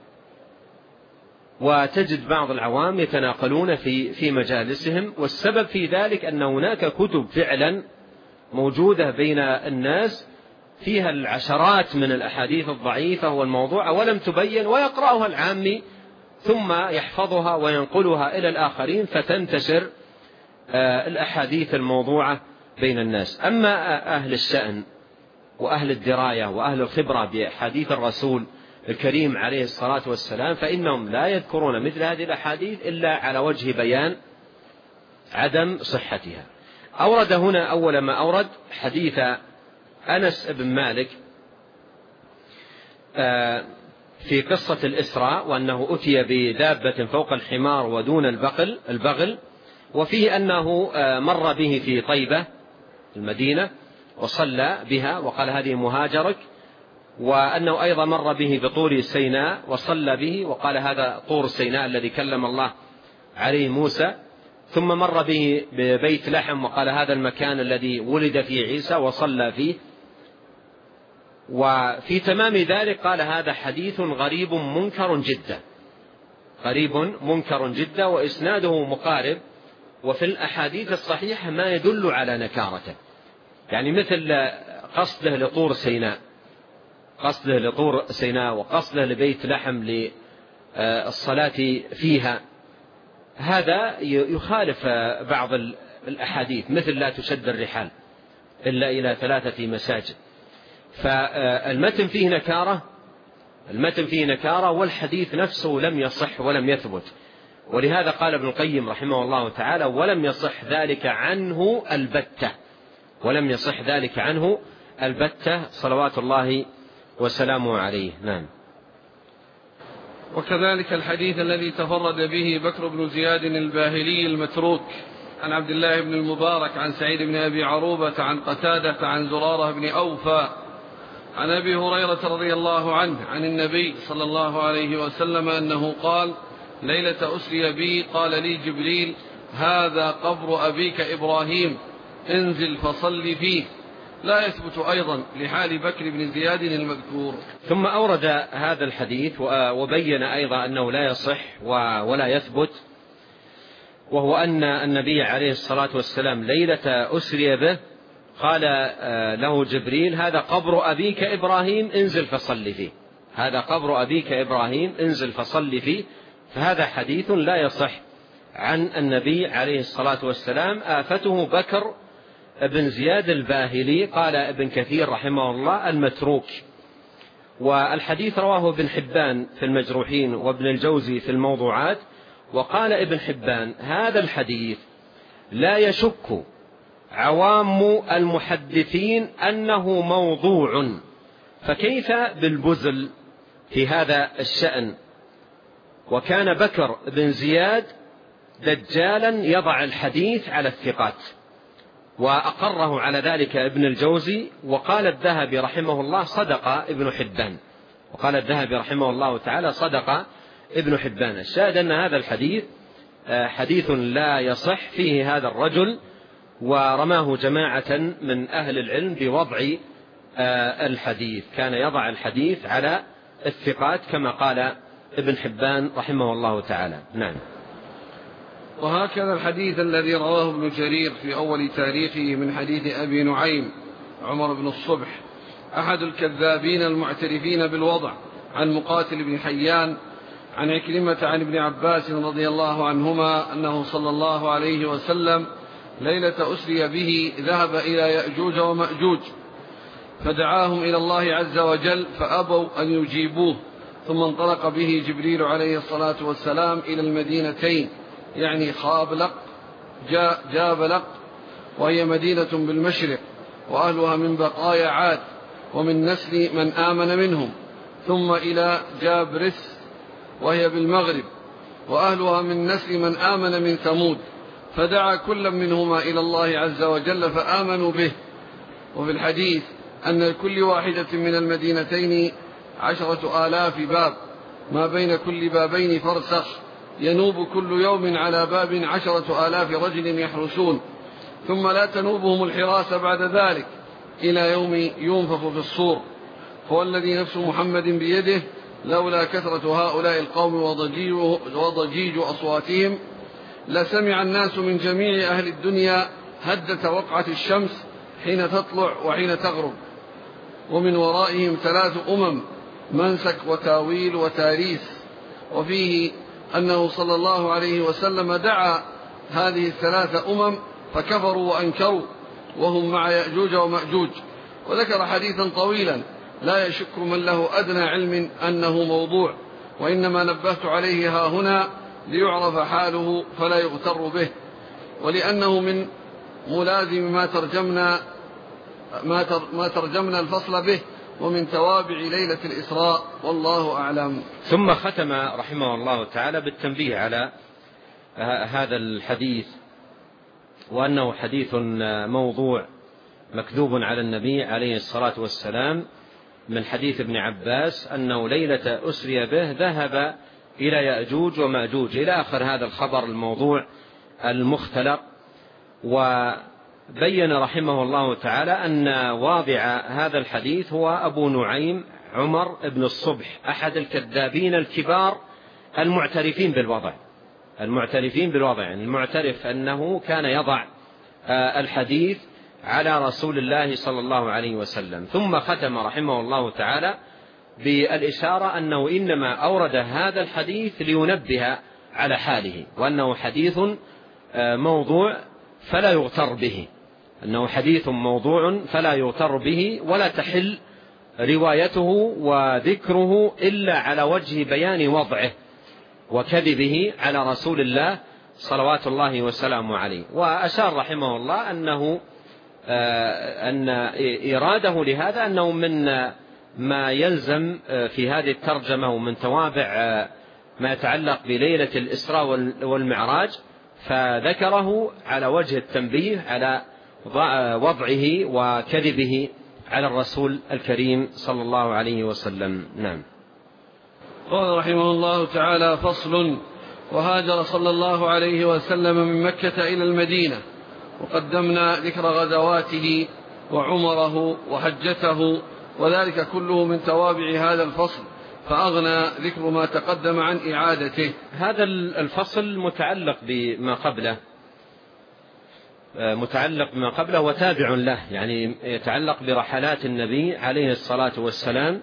وتجد بعض العوام يتناقلون في في مجالسهم. والسبب في ذلك أن هناك كتب فعلا موجودة بين الناس فيها العشرات من الأحاديث الضعيفة والموضوعة ولم تبين، ويقرأها العامي ثم يحفظها وينقلها إلى الآخرين فتنتشر الأحاديث الموضوعة بين الناس. أما أهل الشأن وأهل الدراية وأهل الخبرة بحديث الرسول الكريم عليه الصلاة والسلام فإنهم لا يذكرون مثل هذه الأحاديث إلا على وجه بيان عدم صحتها. أورد هنا أول ما أورد حديث أنس بن مالك في قصة الإسراء وأنه أتي بدابة فوق الحمار ودون البغل البغل وفيه أنه مر به في طيبة المدينة وصلى بها وقال هذه مهاجرك، وأنه أيضا مر به بطور سيناء وصلى به وقال هذا طور سيناء الذي كلم الله عليه موسى، ثم مر به ببيت لحم وقال هذا المكان الذي ولد فيه عيسى وصلى فيه. وفي تمام ذلك قال هذا حديث غريب منكر جدا غريب منكر جدا وإسناده مقارب، وفي الأحاديث الصحيحة ما يدل على نكارته، يعني مثل قصده لطور سيناء قصده لطور سيناء وقصده لبيت لحم للصلاة فيها، هذا يخالف بعض الأحاديث مثل لا تشد الرحال إلا إلى ثلاثة مساجد. فالمتن فيه نكارة المتن فيه نكارة والحديث نفسه لم يصح ولم يثبت، ولهذا قال ابن القيم رحمه الله تعالى ولم يصح ذلك عنه البتة ولم يصح ذلك عنه البتة صلوات الله وسلامه عليه. نعم. وكذلك الحديث الذي تفرد به بكر بن زياد الباهلي المتروك عن عبد الله بن المبارك عن سعيد بن أبي عروبة عن قتادة عن زرارة بن أوفى عن أبي هريرة رضي الله عنه عن النبي صلى الله عليه وسلم أنه قال ليلة أسري بي قال لي جبريل هذا قبر أبيك إبراهيم انزل فصل فيه، لا يثبت أيضا لحال بكر بن زياد المذكور. ثم أورد هذا الحديث وبين أيضا أنه لا يصح ولا يثبت، وهو أن النبي عليه الصلاة والسلام ليلة أسري به قال له جبريل هذا قبر أبيك إبراهيم انزل فصل فيه هذا قبر أبيك إبراهيم انزل فصل فيه. فهذا حديث لا يصح عن النبي عليه الصلاة والسلام. آفته بكر ابن زياد الباهلي قال ابن كثير رحمه الله المتروك، والحديث رواه ابن حبان في المجروحين وابن الجوزي في الموضوعات. وقال ابن حبان هذا الحديث لا يشك عوام المحدثين أنه موضوع، فكيف بالبزل في هذا الشأن. وكان بكر بن زياد دجالا يضع الحديث على الثقات، وأقره على ذلك ابن الجوزي. وقال الذهبي رحمه الله صدق ابن حبان، وقال الذهبي رحمه الله تعالى صدق ابن حبان. الشاهد أن هذا الحديث حديث لا يصح فيه هذا الرجل، ورماه جماعة من أهل العلم بوضع الحديث، كان يضع الحديث على الثقات كما قال ابن حبان رحمه الله تعالى. نعم. وهكذا الحديث الذي رواه ابن جرير في أول تاريخه من حديث أبي نعيم عمر بن الصبح أحد الكذابين المعترفين بالوضع عن مقاتل بن حيان عن عكرمة عن ابن عباس رضي الله عنهما أنه صلى الله عليه وسلم ليلة أسري به ذهب إلى يأجوج ومأجوج فدعاهم إلى الله عز وجل فأبوا أن يجيبوه، ثم انطلق به جبريل عليه الصلاة والسلام إلى المدينتين، يعني خابلق جابلق وهي مدينة بالمشرق وأهلها من بقايا عاد ومن نسل من آمن منهم، ثم إلى جابرس وهي بالمغرب وأهلها من نسل من آمن من ثمود، فدعا كل منهما إلى الله عز وجل فآمنوا به. وفي الحديث أن لكل واحدة من المدينتين عشرة آلاف باب، ما بين كل بابين فرسخ، ينوب كل يوم على باب عشرة آلاف رجل يحرسون، ثم لا تنوبهم الحراسة بعد ذلك إلى يوم ينفخ في الصور. هو الذي نفس محمد بيده لولا كثرة هؤلاء القوم وضجيج, وضجيج أصواتهم لسمع الناس من جميع أهل الدنيا هدة وقعة الشمس حين تطلع وحين تغرب، ومن ورائهم ثلاث أمم منسك وتاويل وتاريس. وفيه أنه صلى الله عليه وسلم دعا هذه الثلاث أمم فكفروا وأنكروا وهم مع يأجوج ومأجوج، وذكر حديثا طويلا لا يشك من له أدنى علم أنه موضوع، وإنما نبهت عليه ها هنا ليعرف حاله فلا يغتر به، ولأنه من ملازم ما ترجمنا ما ترجمنا الفصل به ومن توابع ليلة الإسراء، والله أعلم. ثم ختم رحمه الله تعالى بالتنبيه على هذا الحديث، وأنه حديث موضوع مكذوب على النبي عليه الصلاة والسلام، من حديث ابن عباس أنه ليلة أسري به ذهب إلى يأجوج ومأجوج إلى آخر هذا الخبر الموضوع المختلق. وبين رحمه الله تعالى أن واضع هذا الحديث هو أبو نعيم عمر بن الصبح أحد الكذابين الكبار المعترفين بالوضع، المعترفين بالوضع يعني المعترف أنه كان يضع الحديث على رسول الله صلى الله عليه وسلم. ثم ختم رحمه الله تعالى بالإشارة أنه إنما أورد هذا الحديث لينبه على حاله، وأنه حديث موضوع فلا يغتر به، أنه حديث موضوع فلا يغتر به، ولا تحل روايته وذكره إلا على وجه بيان وضعه وكذبه على رسول الله صلوات الله وسلامه عليه. وأشار رحمه الله أنه أن إراده لهذا أنه من ما يلزم في هذه الترجمة ومن توابع ما يتعلق بليلة الإسراء والمعراج، فذكره على وجه التنبيه على وضعه وكذبه على الرسول الكريم صلى الله عليه وسلم. نعم. قال رحمه الله تعالى: فصل. وهاجر صلى الله عليه وسلم من مكة إلى المدينة، وقدمنا ذكر غزواته وعمره وحجته، وذلك كله من توابع هذا الفصل، فأغنى ذكر ما تقدم عن إعادته. هذا الفصل متعلق بما قبله، متعلق بما قبله وتابع له، يعني يتعلق برحلات النبي عليه الصلاة والسلام.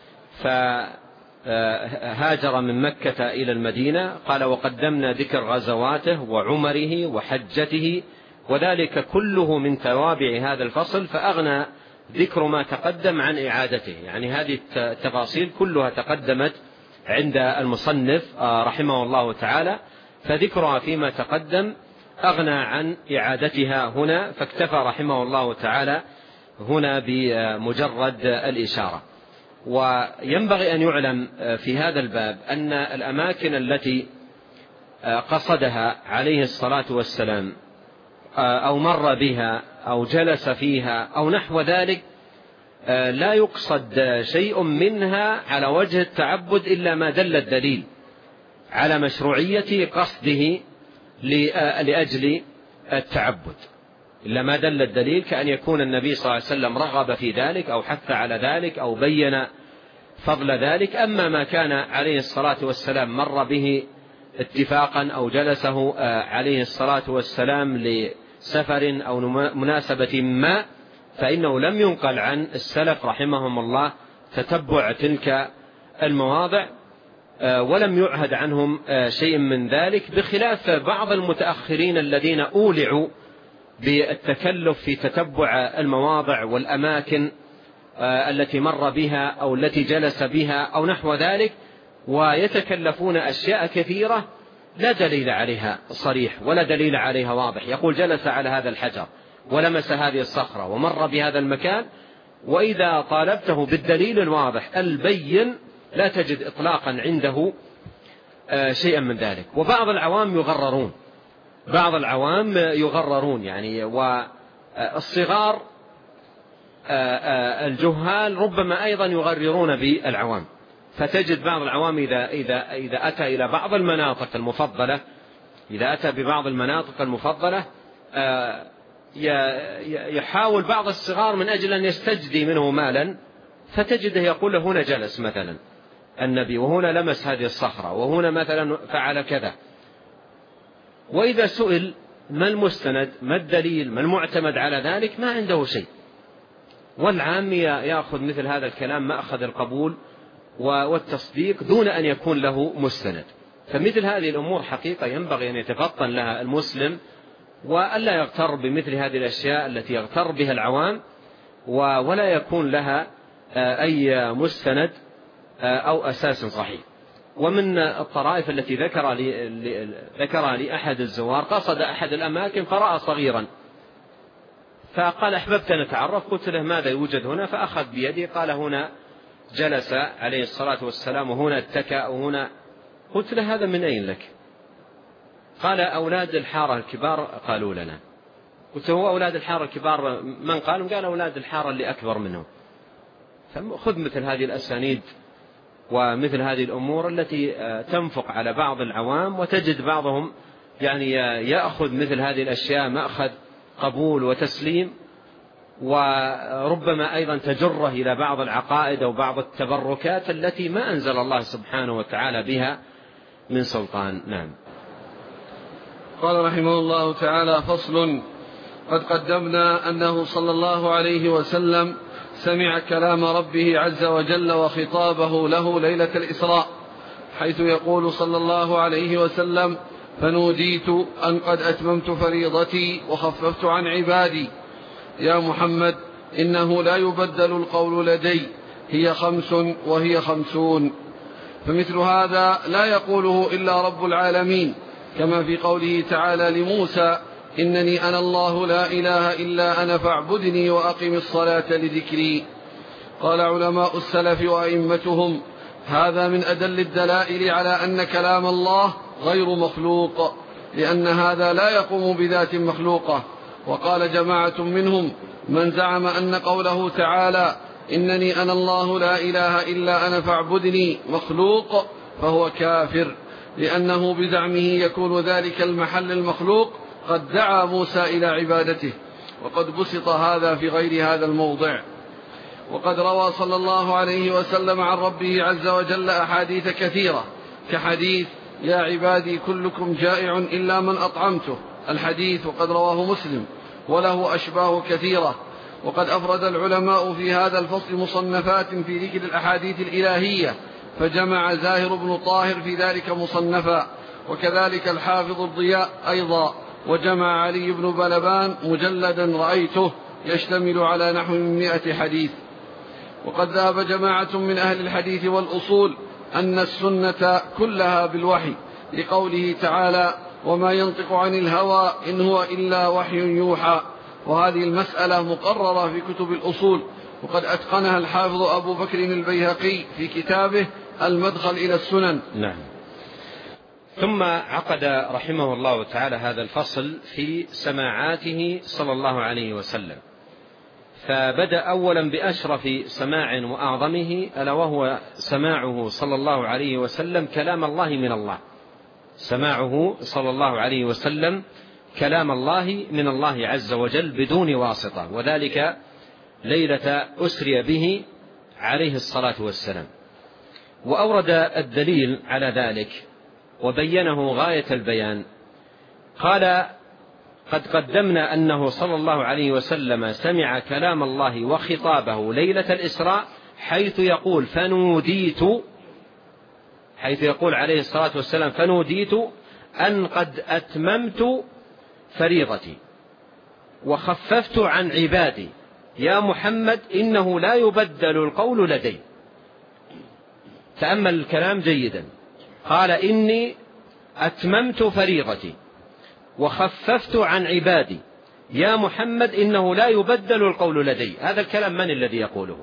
فهاجر من مكة إلى المدينة، قال: وقدمنا ذكر غزواته وعمره وحجته، وذلك كله من توابع هذا الفصل، فأغنى ذكر ما تقدم عن إعادته. يعني هذه التفاصيل كلها تقدمت عند المصنف رحمه الله تعالى، فذكرها فيما تقدم أغنى عن إعادتها هنا، فاكتفى رحمه الله تعالى هنا بمجرد الإشارة. وينبغي أن يعلم في هذا الباب أن الأماكن التي قصدها عليه الصلاة والسلام أو مر بها أو جلس فيها أو نحو ذلك لا يقصد شيء منها على وجه التعبد إلا ما دل الدليل على مشروعية قصده لأجل التعبد، إلا ما دل الدليل كأن يكون النبي صلى الله عليه وسلم رغب في ذلك أو حث على ذلك أو بين فضل ذلك. أما ما كان عليه الصلاة والسلام مر به اتفاقا أو جلسه عليه الصلاة والسلام لسفر أو مناسبة ما، فإنه لم ينقل عن السلف رحمهم الله تتبع تلك المواضع، ولم يعهد عنهم شيء من ذلك، بخلاف بعض المتأخرين الذين أولعوا بالتكلف في تتبع المواضع والأماكن التي مر بها أو التي جلس بها أو نحو ذلك، ويتكلفون أشياء كثيرة لا دليل عليها صريح ولا دليل عليها واضح. يقول جلس على هذا الحجر ولمس هذه الصخرة ومر بهذا المكان، وإذا طالبته بالدليل الواضح البين لا تجد إطلاقا عنده شيئا من ذلك. وبعض العوام يغررون بعض العوام يغررون يعني، والصغار الجهال ربما أيضا يغررون بالعوام، فتجد بعض العوام إذا, إذا, إذا أتى إلى بعض المناطق المفضلة إذا أتى ببعض المناطق المفضلة يحاول بعض الصغار من أجل أن يستجدي منه مالا، فتجده يقول هنا جلس مثلا النبي، وهنا لمس هذه الصخرة، وهنا مثلا فعل كذا. وإذا سئل ما المستند ما الدليل ما المعتمد على ذلك ما عنده شيء، والعام يأخذ مثل هذا الكلام مأخذ القبول والتصديق دون أن يكون له مستند. فمثل هذه الأمور حقيقة ينبغي أن يتفطن لها المسلم، وألا يغتر بمثل هذه الأشياء التي يغتر بها العوام ولا يكون لها أي مستند أو أساس صحيح. ومن الطرائف التي ذكر لي ذكر لي أحد الزوار قصد أحد الأماكن فرأى صغيرا، فقال أحببت أن أتعرف، قلت له ماذا يوجد هنا؟ فأخذ بيدي قال هنا جلس عليه الصلاة والسلام وهنا اتكأ وهنا. قلت له هذا من أين لك؟ قال أولاد الحارة الكبار قالوا لنا. قلت هو أولاد الحارة الكبار من قالوا؟ قال أولاد الحارة اللي أكبر منهم. فخذ مثل هذه الأسانيد ومثل هذه الأمور التي تنفق على بعض العوام، وتجد بعضهم يعني يأخذ مثل هذه الأشياء مأخذ قبول وتسليم، وربما أيضا تجره إلى بعض العقائد أو بعض التبركات التي ما أنزل الله سبحانه وتعالى بها من سلطان. نعم. قال رحمه الله تعالى: فصل. قد قدمنا أنه صلى الله عليه وسلم سمع كلام ربه عز وجل وخطابه له ليلة الإسراء، حيث يقول صلى الله عليه وسلم: فنوديت أن قد أتممت فريضتي وخففت عن عبادي. يا محمد إنه لا يبدل القول لدي، هي خمس وهي خمسون. فمثل هذا لا يقوله إلا رب العالمين، كما في قوله تعالى لموسى: إنني أنا الله لا إله إلا أنا فاعبدني وأقم الصلاة لذكري. قال علماء السلف وأئمتهم: هذا من أدل الدلائل على أن كلام الله غير مخلوق، لأن هذا لا يقوم بذات مخلوقة. وقال جماعة منهم من زعم أن قوله تعالى إنني أنا الله لا إله إلا أنا فاعبدني مخلوق فهو كافر، لأنه بزعمه يكون ذلك المحل المخلوق قد دعا موسى إلى عبادته، وقد بسط هذا في غير هذا الموضع. وقد روى صلى الله عليه وسلم عن ربه عز وجل أحاديث كثيرة، كحديث: يا عبادي كلكم جائع إلا من أطعمته، الحديث، وقد رواه مسلم، وله أشباه كثيرة. وقد أفرد العلماء في هذا الفصل مصنفات في ذكر الأحاديث الإلهية، فجمع زاهر بن طاهر في ذلك مصنفا، وكذلك الحافظ الضياء أيضا، وجمع علي بن بلبان مجلدا رأيته يشتمل على نحو من مئة حديث. وقد ذهب جماعة من أهل الحديث والأصول أن السنة كلها بالوحي، لقوله تعالى: وما ينطق عن الهوى إن هو إلا وحي يوحى. وهذه المسألة مقررة في كتب الأصول، وقد أتقنها الحافظ أبو بكر البيهقي في كتابه المدخل إلى السنن. نعم. ثم عقد رحمه الله تعالى هذا الفصل في سماعاته صلى الله عليه وسلم، فبدأ أولا بأشرف سماع وأعظمه، ألا وهو سماعه صلى الله عليه وسلم كلام الله من الله. سماعه صلى الله عليه وسلم كلام الله من الله عز وجل بدون واسطة، وذلك ليلة أسري به عليه الصلاة والسلام. وأورد الدليل على ذلك وبينه غاية البيان. قال: قد قدمنا أنه صلى الله عليه وسلم سمع كلام الله وخطابه ليلة الإسراء، حيث يقول فنوديت حيث يقول عليه الصلاة والسلام فنوديت أن قد أتممت فريضتي وخففت عن عبادي يا محمد إنه لا يبدل القول لدي. تأمل الكلام جيدا. قال: إني أتممت فريضتي وخففت عن عبادي يا محمد إنه لا يبدل القول لدي. هذا الكلام من الذي يقوله؟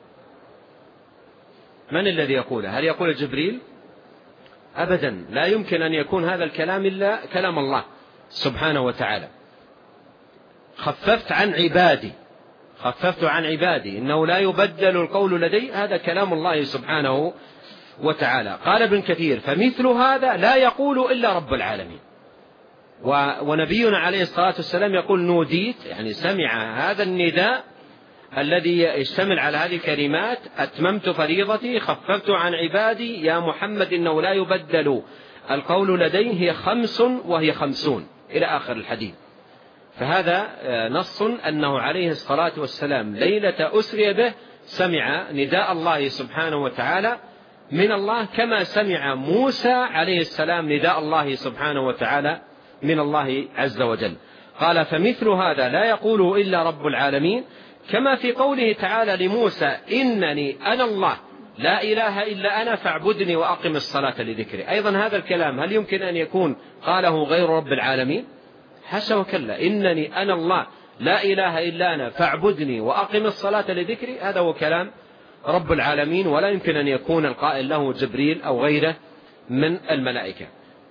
من الذي يقوله؟ هل يقول جبريل؟ أبدا، لا يمكن أن يكون هذا الكلام إلا كلام الله سبحانه وتعالى. خففت عن عبادي خففت عن عبادي إنه لا يبدل القول لدي، هذا كلام الله سبحانه وتعالى. قال ابن كثير: فمثل هذا لا يقول إلا رب العالمين. ونبينا عليه الصلاة والسلام يقول نوديت، يعني سمع هذا النداء الذي يشتمل على هذه الكلمات: أتممت فريضتي، خففت عن عبادي يا محمد إنه لا يبدل القول لديه، هي خمس وهي خمسون إلى آخر الحديث. فهذا نص أنه عليه الصلاة والسلام ليلة أسري به سمع نداء الله سبحانه وتعالى من الله، كما سمع موسى عليه السلام نداء الله سبحانه وتعالى من الله عز وجل. قال: فمثل هذا لا يقوله إلا رب العالمين، كما في قوله تعالى لموسى: إنني أنا الله لا إله إلا أنا فاعبدني وأقم الصلاة لذكري. أيضا هذا الكلام هل يمكن أن يكون قاله غير رب العالمين؟ حاشا وكلا. إنني أنا الله لا إله إلا أنا فاعبدني وأقم الصلاة لذكري، هذا هو كلام رب العالمين، ولا يمكن أن يكون القائل له جبريل أو غيره من الملائكة.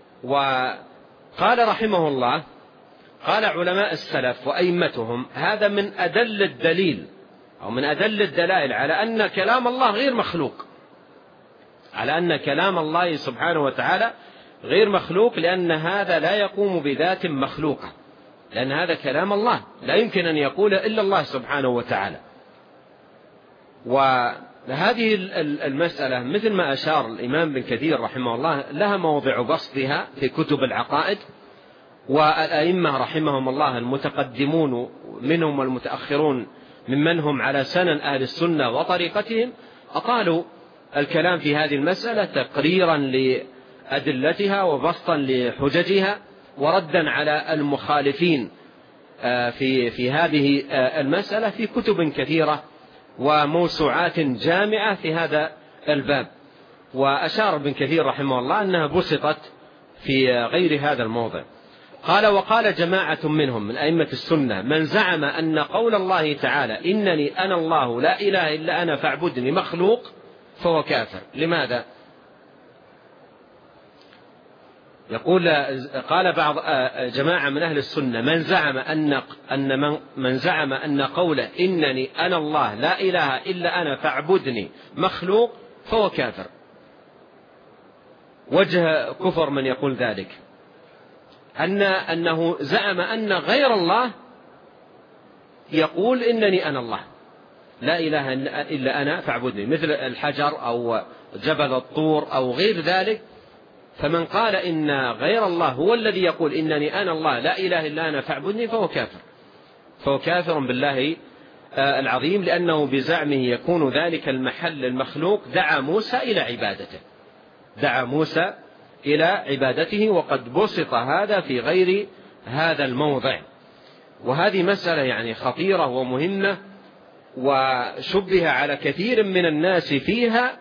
وقال رحمه الله: قال علماء السلف وأئمتهم: هذا من أدل الدليل أو من أدل الدلائل على أن كلام الله غير مخلوق، على أن كلام الله سبحانه وتعالى غير مخلوق، لأن هذا لا يقوم بذات مخلوقة، لأن هذا كلام الله لا يمكن أن يقول إلا الله سبحانه وتعالى. وهذه المسألة مثل ما أشار الإمام ابن كثير رحمه الله لها موضع بسطها في كتب العقائد، والأئمة رحمهم الله المتقدمون منهم والمتأخرون ممن هم على سنن أهل السنة وطريقتهم أطالوا الكلام في هذه المسألة تقريرا لأدلتها وبسطا لحججها وردا على المخالفين في في هذه المسألة في كتب كثيرة وموسوعات جامعة في هذا الباب. وأشار ابن كثير رحمه الله أنها بسطت في غير هذا الموضع. قال: وقال جماعة منهم من أئمة السنة: من زعم أن قول الله تعالى إنني أنا الله لا إله إلا أنا فاعبدني مخلوق فهو كافر. لماذا؟ يقول: قال بعض جماعة من أهل السنة: من زعم أن أن من, من زعم أن قوله إنني أنا الله لا إله إلا أنا فاعبدني مخلوق فهو كافر. وجه كفر من يقول ذلك أن أنه زعم أن غير الله يقول إنني أنا الله لا إله إلا أنا فاعبدني، مثل الحجر أو جبل الطور أو غير ذلك. فمن قال إن غير الله هو الذي يقول إنني أنا الله لا إله إلا أنا فاعبدني فهو كافر، فهو كافر بالله العظيم، لأنه بزعمه يكون ذلك المحل المخلوق دعا موسى إلى عبادته دعا موسى إلى عبادته وقد بسط هذا في غير هذا الموضع. وهذه مسألة يعني خطيرة ومهمة، وشبه على كثير من الناس فيها،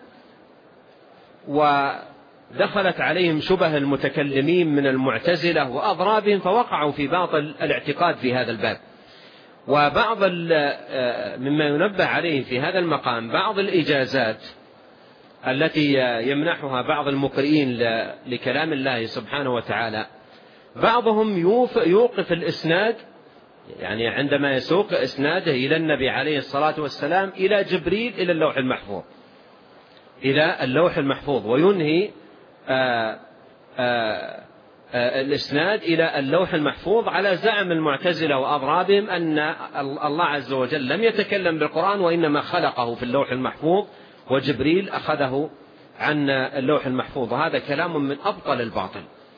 ودخلت عليهم شبه المتكلمين من المعتزلة وأضرابهم، فوقعوا في باطل الاعتقاد في هذا الباب. وبعض مما ينبه عليه في هذا المقام بعض الإجازات التي يمنحها بعض المقرئين لكلام الله سبحانه وتعالى. بعضهم يوقف الإسناد، يعني عندما يسوق إسناده إلى النبي عليه الصلاة والسلام إلى جبريل إلى اللوح المحفوظ إلى اللوح المحفوظ وينهي آآ آآ آآ الإسناد إلى اللوح المحفوظ على زعم المعتزلة وأضرابهم أن الله عز وجل لم يتكلم بالقرآن وإنما خلقه في اللوح المحفوظ وجبريل أخذه عن اللوح المحفوظ. وهذا كلام من أبطل الباطل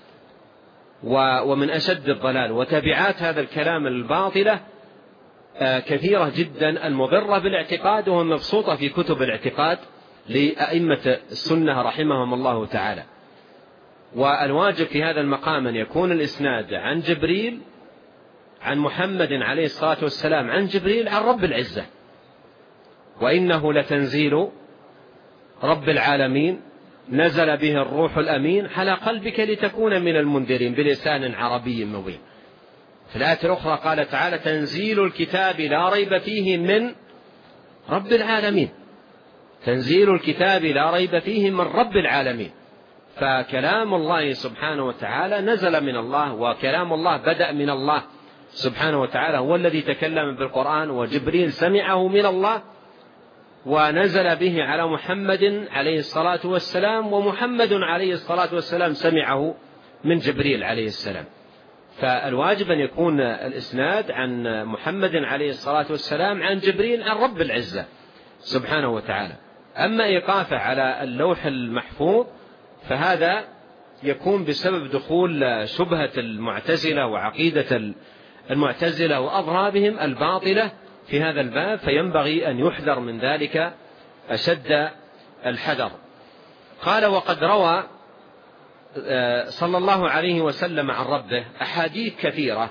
ومن أشد الضلال، وتبعات هذا الكلام الباطلة كثيرة جدا المضرة بالاعتقاد ومبسوطة في كتب الاعتقاد لأئمة السنة رحمهم الله تعالى. والواجب في هذا المقام أن يكون الإسناد عن جبريل عن محمد عليه الصلاة والسلام عن جبريل عن رب العزة، وإنه لتنزيل رب العالمين نزل به الروح الأمين على قلبك لتكون من المنذرين بلسان عربي مبين. في الآية الأخرى قال تعالى تنزيل الكتاب لا ريب فيه من رب العالمين، تنزيل الكتاب لا ريب فيه من رب العالمين. فكلام الله سبحانه وتعالى نزل من الله، وكلام الله بدأ من الله سبحانه وتعالى، هو الذي تكلم بالقرآن، وجبريل سمعه من الله ونزل به على محمد عليه الصلاة والسلام، ومحمد عليه الصلاة والسلام سمعه من جبريل عليه السلام. فالواجب أن يكون الإسناد عن محمد عليه الصلاة والسلام عن جبريل عن رب العزة سبحانه وتعالى. أما إيقافه على اللوح المحفوظ فهذا يكون بسبب دخول شبهة المعتزلة وعقيدة المعتزلة وأضرابهم الباطلة في هذا الباب، فينبغي أن يحذر من ذلك أشد الحذر. قال وقد روى صلى الله عليه وسلم عن ربه أحاديث كثيرة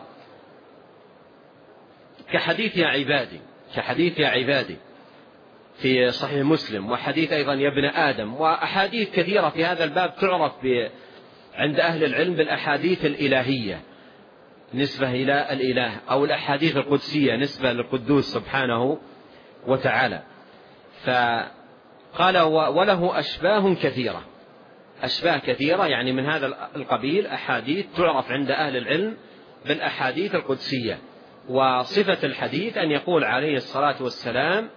كحديث يا عبادي كحديث يا عبادي في صحيح مسلم، وحديث أيضا يا ابن آدم، وأحاديث كثيرة في هذا الباب تعرف عند أهل العلم بالأحاديث الإلهية نسبة إلى الإله، أو الأحاديث القدسية نسبة للقدوس سبحانه وتعالى. فقال وله أشباه كثيرة، أشباه كثيرة يعني من هذا القبيل أحاديث تعرف عند أهل العلم بالأحاديث القدسية. وصفة الحديث أن يقول عليه الصلاة والسلام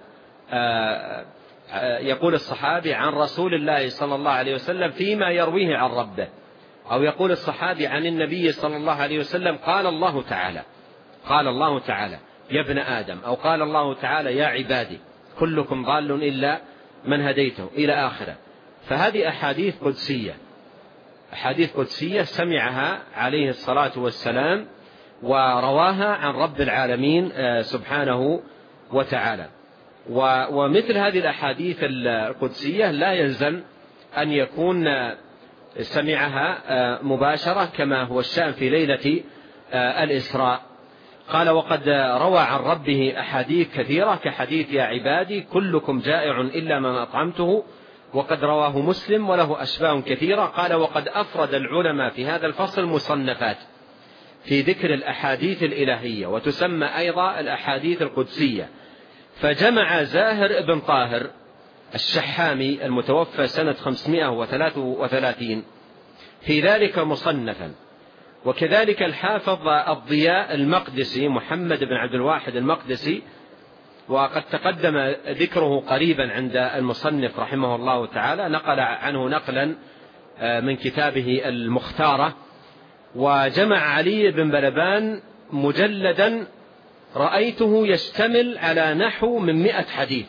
يقول الصحابي عن رسول الله صلى الله عليه وسلم فيما يرويه عن ربه، أو يقول الصحابي عن النبي صلى الله عليه وسلم قال الله تعالى قال الله تعالى يا ابن آدم، أو قال الله تعالى يا عبادي كلكم ضال إلا من هديته إلى آخره. فهذه أحاديث قدسية، أحاديث قدسية سمعها عليه الصلاة والسلام ورواها عن رب العالمين سبحانه وتعالى. ومثل هذه الأحاديث القدسية لا يلزم أن يكون سمعها مباشرة كما هو الشأن في ليلة الإسراء. قال وقد روى عن ربه أحاديث كثيرة كحديث يا عبادي كلكم جائع إلا من أطعمته، وقد رواه مسلم وله أشباه كثيرة. قال وقد أفرد العلماء في هذا الفصل مصنفات في ذكر الأحاديث الإلهية، وتسمى أيضا الأحاديث القدسية. فجمع زاهر ابن طاهر الشحامي المتوفى سنة خمسمائة وثلاثة وثلاثين في ذلك مصنفا، وكذلك الحافظ الضياء المقدسي محمد بن عبد الواحد المقدسي، وقد تقدم ذكره قريبا عند المصنف رحمه الله تعالى، نقل عنه نقلا من كتابه المختارة. وجمع علي بن بلبان مجلدا رأيته يشتمل على نحو من مئة حديث،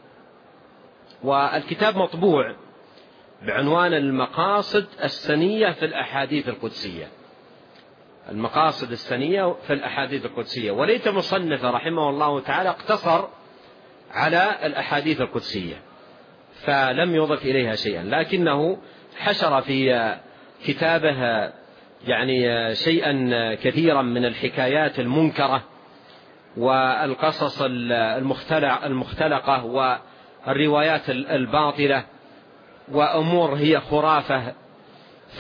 والكتاب مطبوع بعنوان المقاصد السنية في الأحاديث القدسية، المقاصد السنية في الأحاديث القدسية. وليت مصنف رحمه الله تعالى اقتصر على الأحاديث القدسية فلم يضف إليها شيئا، لكنه حشر في كتابه يعني شيئا كثيرا من الحكايات المنكرة والقصص المختلقة والروايات الباطلة وأمور هي خرافة،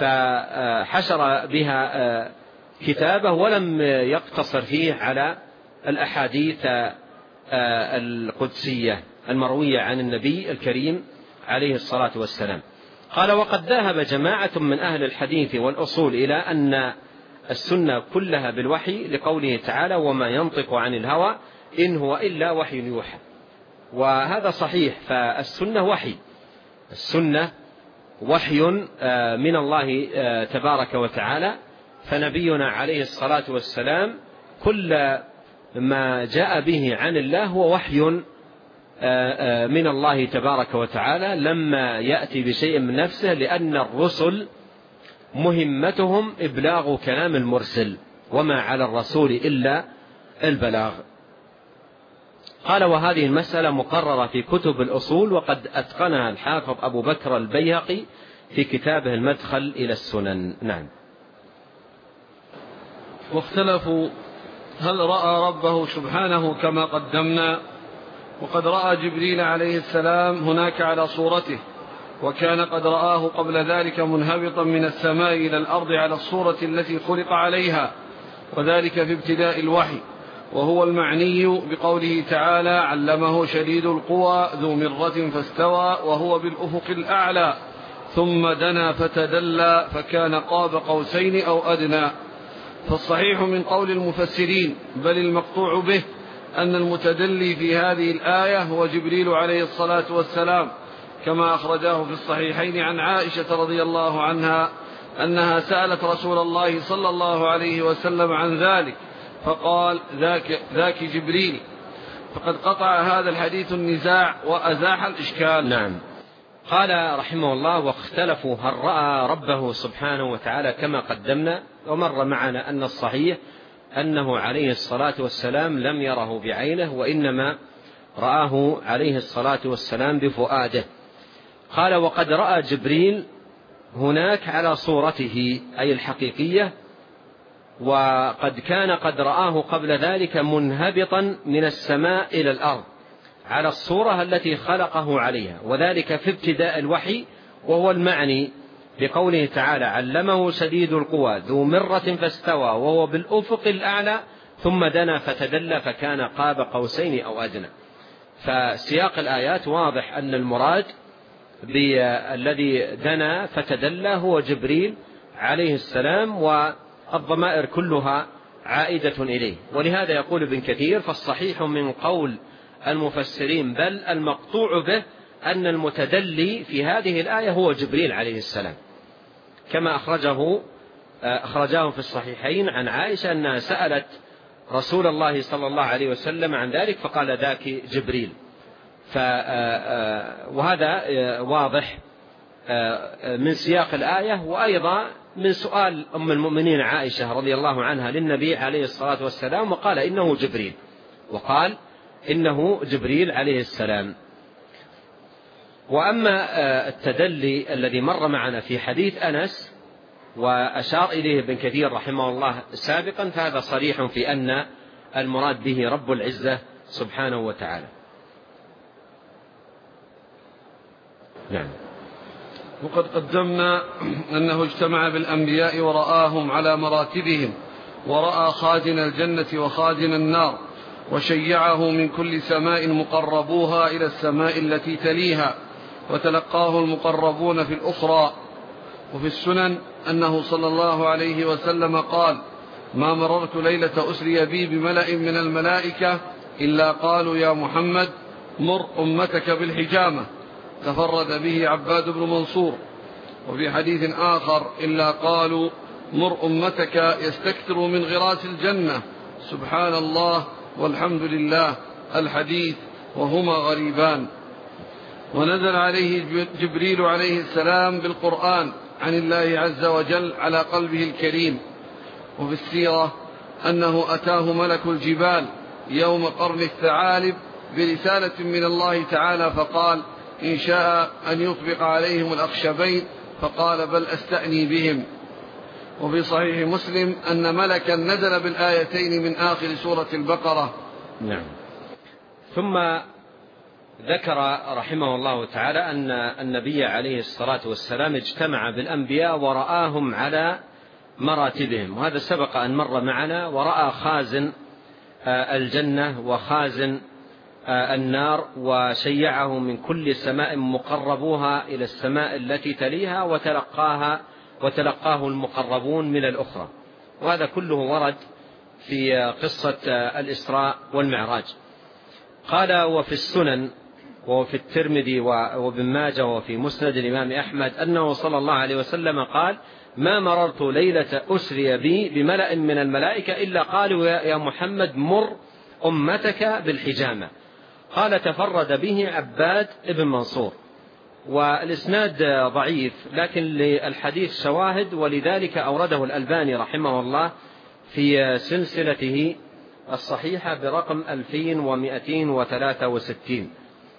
فحشر بها كتابه ولم يقتصر فيه على الأحاديث القدسية المروية عن النبي الكريم عليه الصلاة والسلام. قال: وقد ذهب جماعة من أهل الحديث والأصول إلى أن السنة كلها بالوحي، لقوله تعالى: وما ينطق عن الهوى إن هو إلا وحي يوحى. وهذا صحيح، فالسنة وحي، السنة وحي من الله تبارك وتعالى. فنبينا عليه الصلاة والسلام كل ما جاء به عن الله هو وحي من الله تبارك وتعالى، لما يأتي بشيء من نفسه، لأن الرسل مهمتهم إبلاغ كلام المرسل، وما على الرسول إلا البلاغ. قال: وهذه المسألة مقررة في كتب الأصول، وقد أتقنها الحافظ أبو بكر البيهقي في كتابه المدخل إلى السنن. نعم. واختلفوا هل رأى ربه سبحانه كما قدمنا، وقد رأى جبريل عليه السلام هناك على صورته، وكان قد رآه قبل ذلك منهبطا من السماء إلى الأرض على الصورة التي خلق عليها، وذلك في ابتداء الوحي، وهو المعني بقوله تعالى: علمه شديد القوى ذو مرة فاستوى وهو بالأفق الأعلى ثم دنا فتدلى فكان قاب قوسين أو أدنى. فالصحيح من قول المفسرين بل المقطوع به أن المتدلي في هذه الآية هو جبريل عليه الصلاة والسلام، كما أخرجاه في الصحيحين عن عائشة رضي الله عنها أنها سألت رسول الله صلى الله عليه وسلم عن ذلك فقال: ذاك, ذاك جبريل. فقد قطع هذا الحديث النزاع وأزاح الإشكال. نعم. قال رحمه الله: واختلفوا هل رأى ربه سبحانه وتعالى كما قدمنا. ومر معنا أن الصحيح أنه عليه الصلاة والسلام لم يره بعينه، وإنما رآه عليه الصلاة والسلام بفؤاده. قال: وقد رأى جبريل هناك على صورته أي الحقيقية، وقد كان قد رآه قبل ذلك منهبطا من السماء إلى الأرض على الصورة التي خلقه عليها، وذلك في ابتداء الوحي، وهو المعني بقوله تعالى: علمه شديد القوى ذو مرة فاستوى وهو بالأفق الأعلى ثم دنا فتدلى فكان قاب قوسين أو أدنى. فسياق الآيات واضح أن المراد بالذي دنا فتدلى هو جبريل عليه السلام، والضمائر كلها عائدة إليه. ولهذا يقول ابن كثير: فالصحيح من قول المفسرين بل المقطوع به أن المتدلي في هذه الآية هو جبريل عليه السلام، كما أخرجه أخرجاه في الصحيحين عن عائشة أنها سألت رسول الله صلى الله عليه وسلم عن ذلك فقال: ذاك جبريل. وهذا واضح من سياق الآية، وأيضا من سؤال أم المؤمنين عائشة رضي الله عنها للنبي عليه الصلاة والسلام، وقال إنه جبريل وقال إنه جبريل عليه السلام. وأما التدلي الذي مر معنا في حديث أنس وأشار إليه ابن كثير رحمه الله سابقا، فهذا صريح في أن المراد به رب العزة سبحانه وتعالى. نعم. وقد قدمنا أنه اجتمع بالأنبياء ورآهم على مراتبهم، ورأى خازن الجنة وخازن النار، وشيعه من كل سماء مقربوها إلى السماء التي تليها، وتلقاه المقربون في الأخرى. وفي السنن أنه صلى الله عليه وسلم قال: ما مررت ليلة أسري بي بملأ من الملائكة إلا قالوا يا محمد مر أمتك بالحجامة. تفرد به عباد بن منصور. وفي حديث آخر: إلا قالوا مر أمتك يستكثر من غراس الجنة. سبحان الله والحمد لله الحديث، وهما غريبان. ونزل عليه جبريل عليه السلام بالقرآن عن الله عز وجل على قلبه الكريم. وفي السيرة أنه أتاه ملك الجبال يوم قرن الثعالب برسالة من الله تعالى، فقال: إن شاء أن يطبق عليهم الأخشبين، فقال: بل أستأني بهم. وفي صحيح مسلم أن ملكا نزل بالآيتين من آخر سورة البقرة. نعم. ثم ذكر رحمه الله تعالى أن النبي عليه الصلاة والسلام اجتمع بالأنبياء ورآهم على مراتبهم، وهذا سبق أن مر معنا. ورأى خازن الجنة وخازن النار، وشيعه من كل سماء مقربوها إلى السماء التي تليها، وتلقاها وتلقاه المقربون من الأخرى. وهذا كله ورد في قصة الإسراء والمعراج. قال: وفي السنن وفي الترمذي وابن ماجه وفي مسند الإمام أحمد أنه صلى الله عليه وسلم قال: ما مررت ليلة أسري بي بملأ من الملائكة إلا قالوا يا محمد مر أمتك بالحجامة. قال: تفرد به عباد ابن منصور. والإسناد ضعيف، لكن للحديث شواهد، ولذلك أورده الألباني رحمه الله في سلسلته الصحيحة برقم ألفين ومئتين وثلاثة وستين.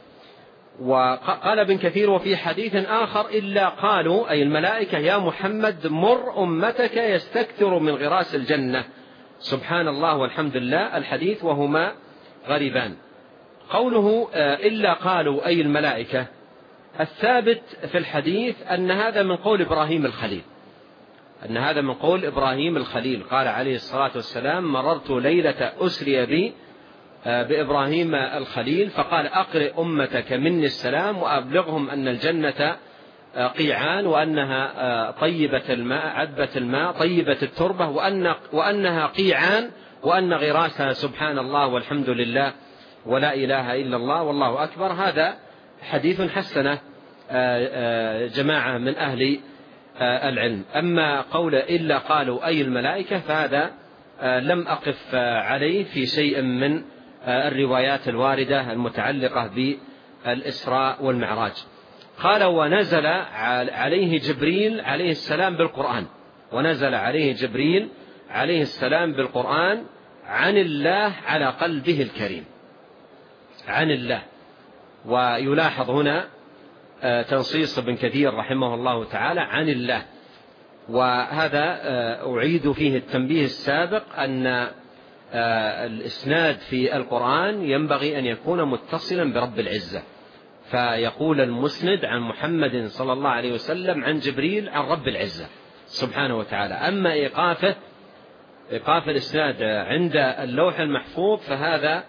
وقال ابن كثير: وفي حديث آخر إلا قالوا أي الملائكة يا محمد مر أمتك يستكثر من غراس الجنة. سبحان الله والحمد لله الحديث وهما غريبان. قوله إلا قالوا أي الملائكة، الثابت في الحديث أن هذا من قول إبراهيم الخليل، أن هذا من قول إبراهيم الخليل. قال عليه الصلاة والسلام: مررت ليلة أسري بي بإبراهيم الخليل فقال: أقرئ أمتك مني السلام وأبلغهم أن الجنة قيعان، وأنها طيبة الماء عذبة الماء طيبة التربة، وأن وأنها قيعان، وأن غراسها سبحان الله والحمد لله ولا إله إلا الله والله أكبر. هذا حديث حسنه جماعة من أهل العلم. أما قول إلا قالوا أي الملائكة فهذا لم أقف عليه في شيء من الروايات الواردة المتعلقة بالإسراء والمعراج. قال: ونزل عليه جبريل عليه السلام بالقرآن، ونزل عليه جبريل عليه السلام بالقرآن عن الله على قلبه الكريم، عن الله. ويلاحظ هنا تنصيص ابن كثير رحمه الله تعالى عن الله، وهذا أعيد فيه التنبيه السابق أن الإسناد في القرآن ينبغي أن يكون متصلا برب العزة، فيقول المسند عن محمد صلى الله عليه وسلم عن جبريل عن رب العزة سبحانه وتعالى. أما إيقافه إيقاف الإسناد عند اللوح المحفوظ فهذا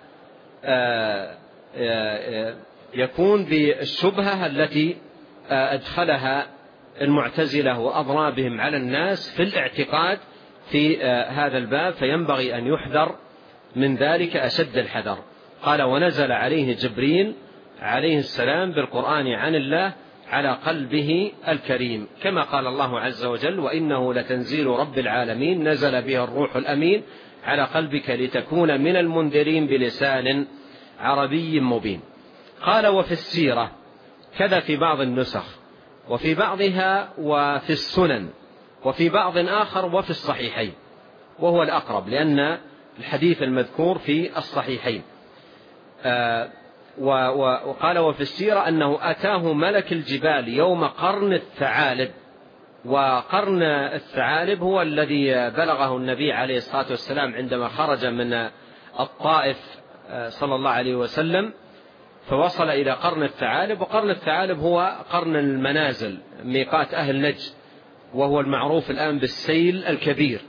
يكون بالشبهة التي أدخلها المعتزلة وأضرابهم على الناس في الاعتقاد في هذا الباب، فينبغي أن يحذر من ذلك أشد الحذر. قال: ونزل عليه جبريل عليه السلام بالقرآن عن الله على قلبه الكريم، كما قال الله عز وجل: وإنه لتنزيل رب العالمين نزل به الروح الأمين على قلبك لتكون من المنذرين بلسان عربي مبين. قال: وفي السيرة كذا في بعض النسخ، وفي بعضها وفي السنن، وفي بعض آخر وفي الصحيحين، وهو الأقرب لأن الحديث المذكور في الصحيحين. آه وقال: وفي السيرة أنه أتاه ملك الجبال يوم قرن الثعالب. وقرن الثعالب هو الذي بلغه النبي عليه الصلاة والسلام عندما خرج من الطائف صلى الله عليه وسلم، فوصل إلى قرن الثعالب. وقرن الثعالب هو قرن المنازل، ميقات أهل نجد، وهو المعروف الآن بالسيل الكبير.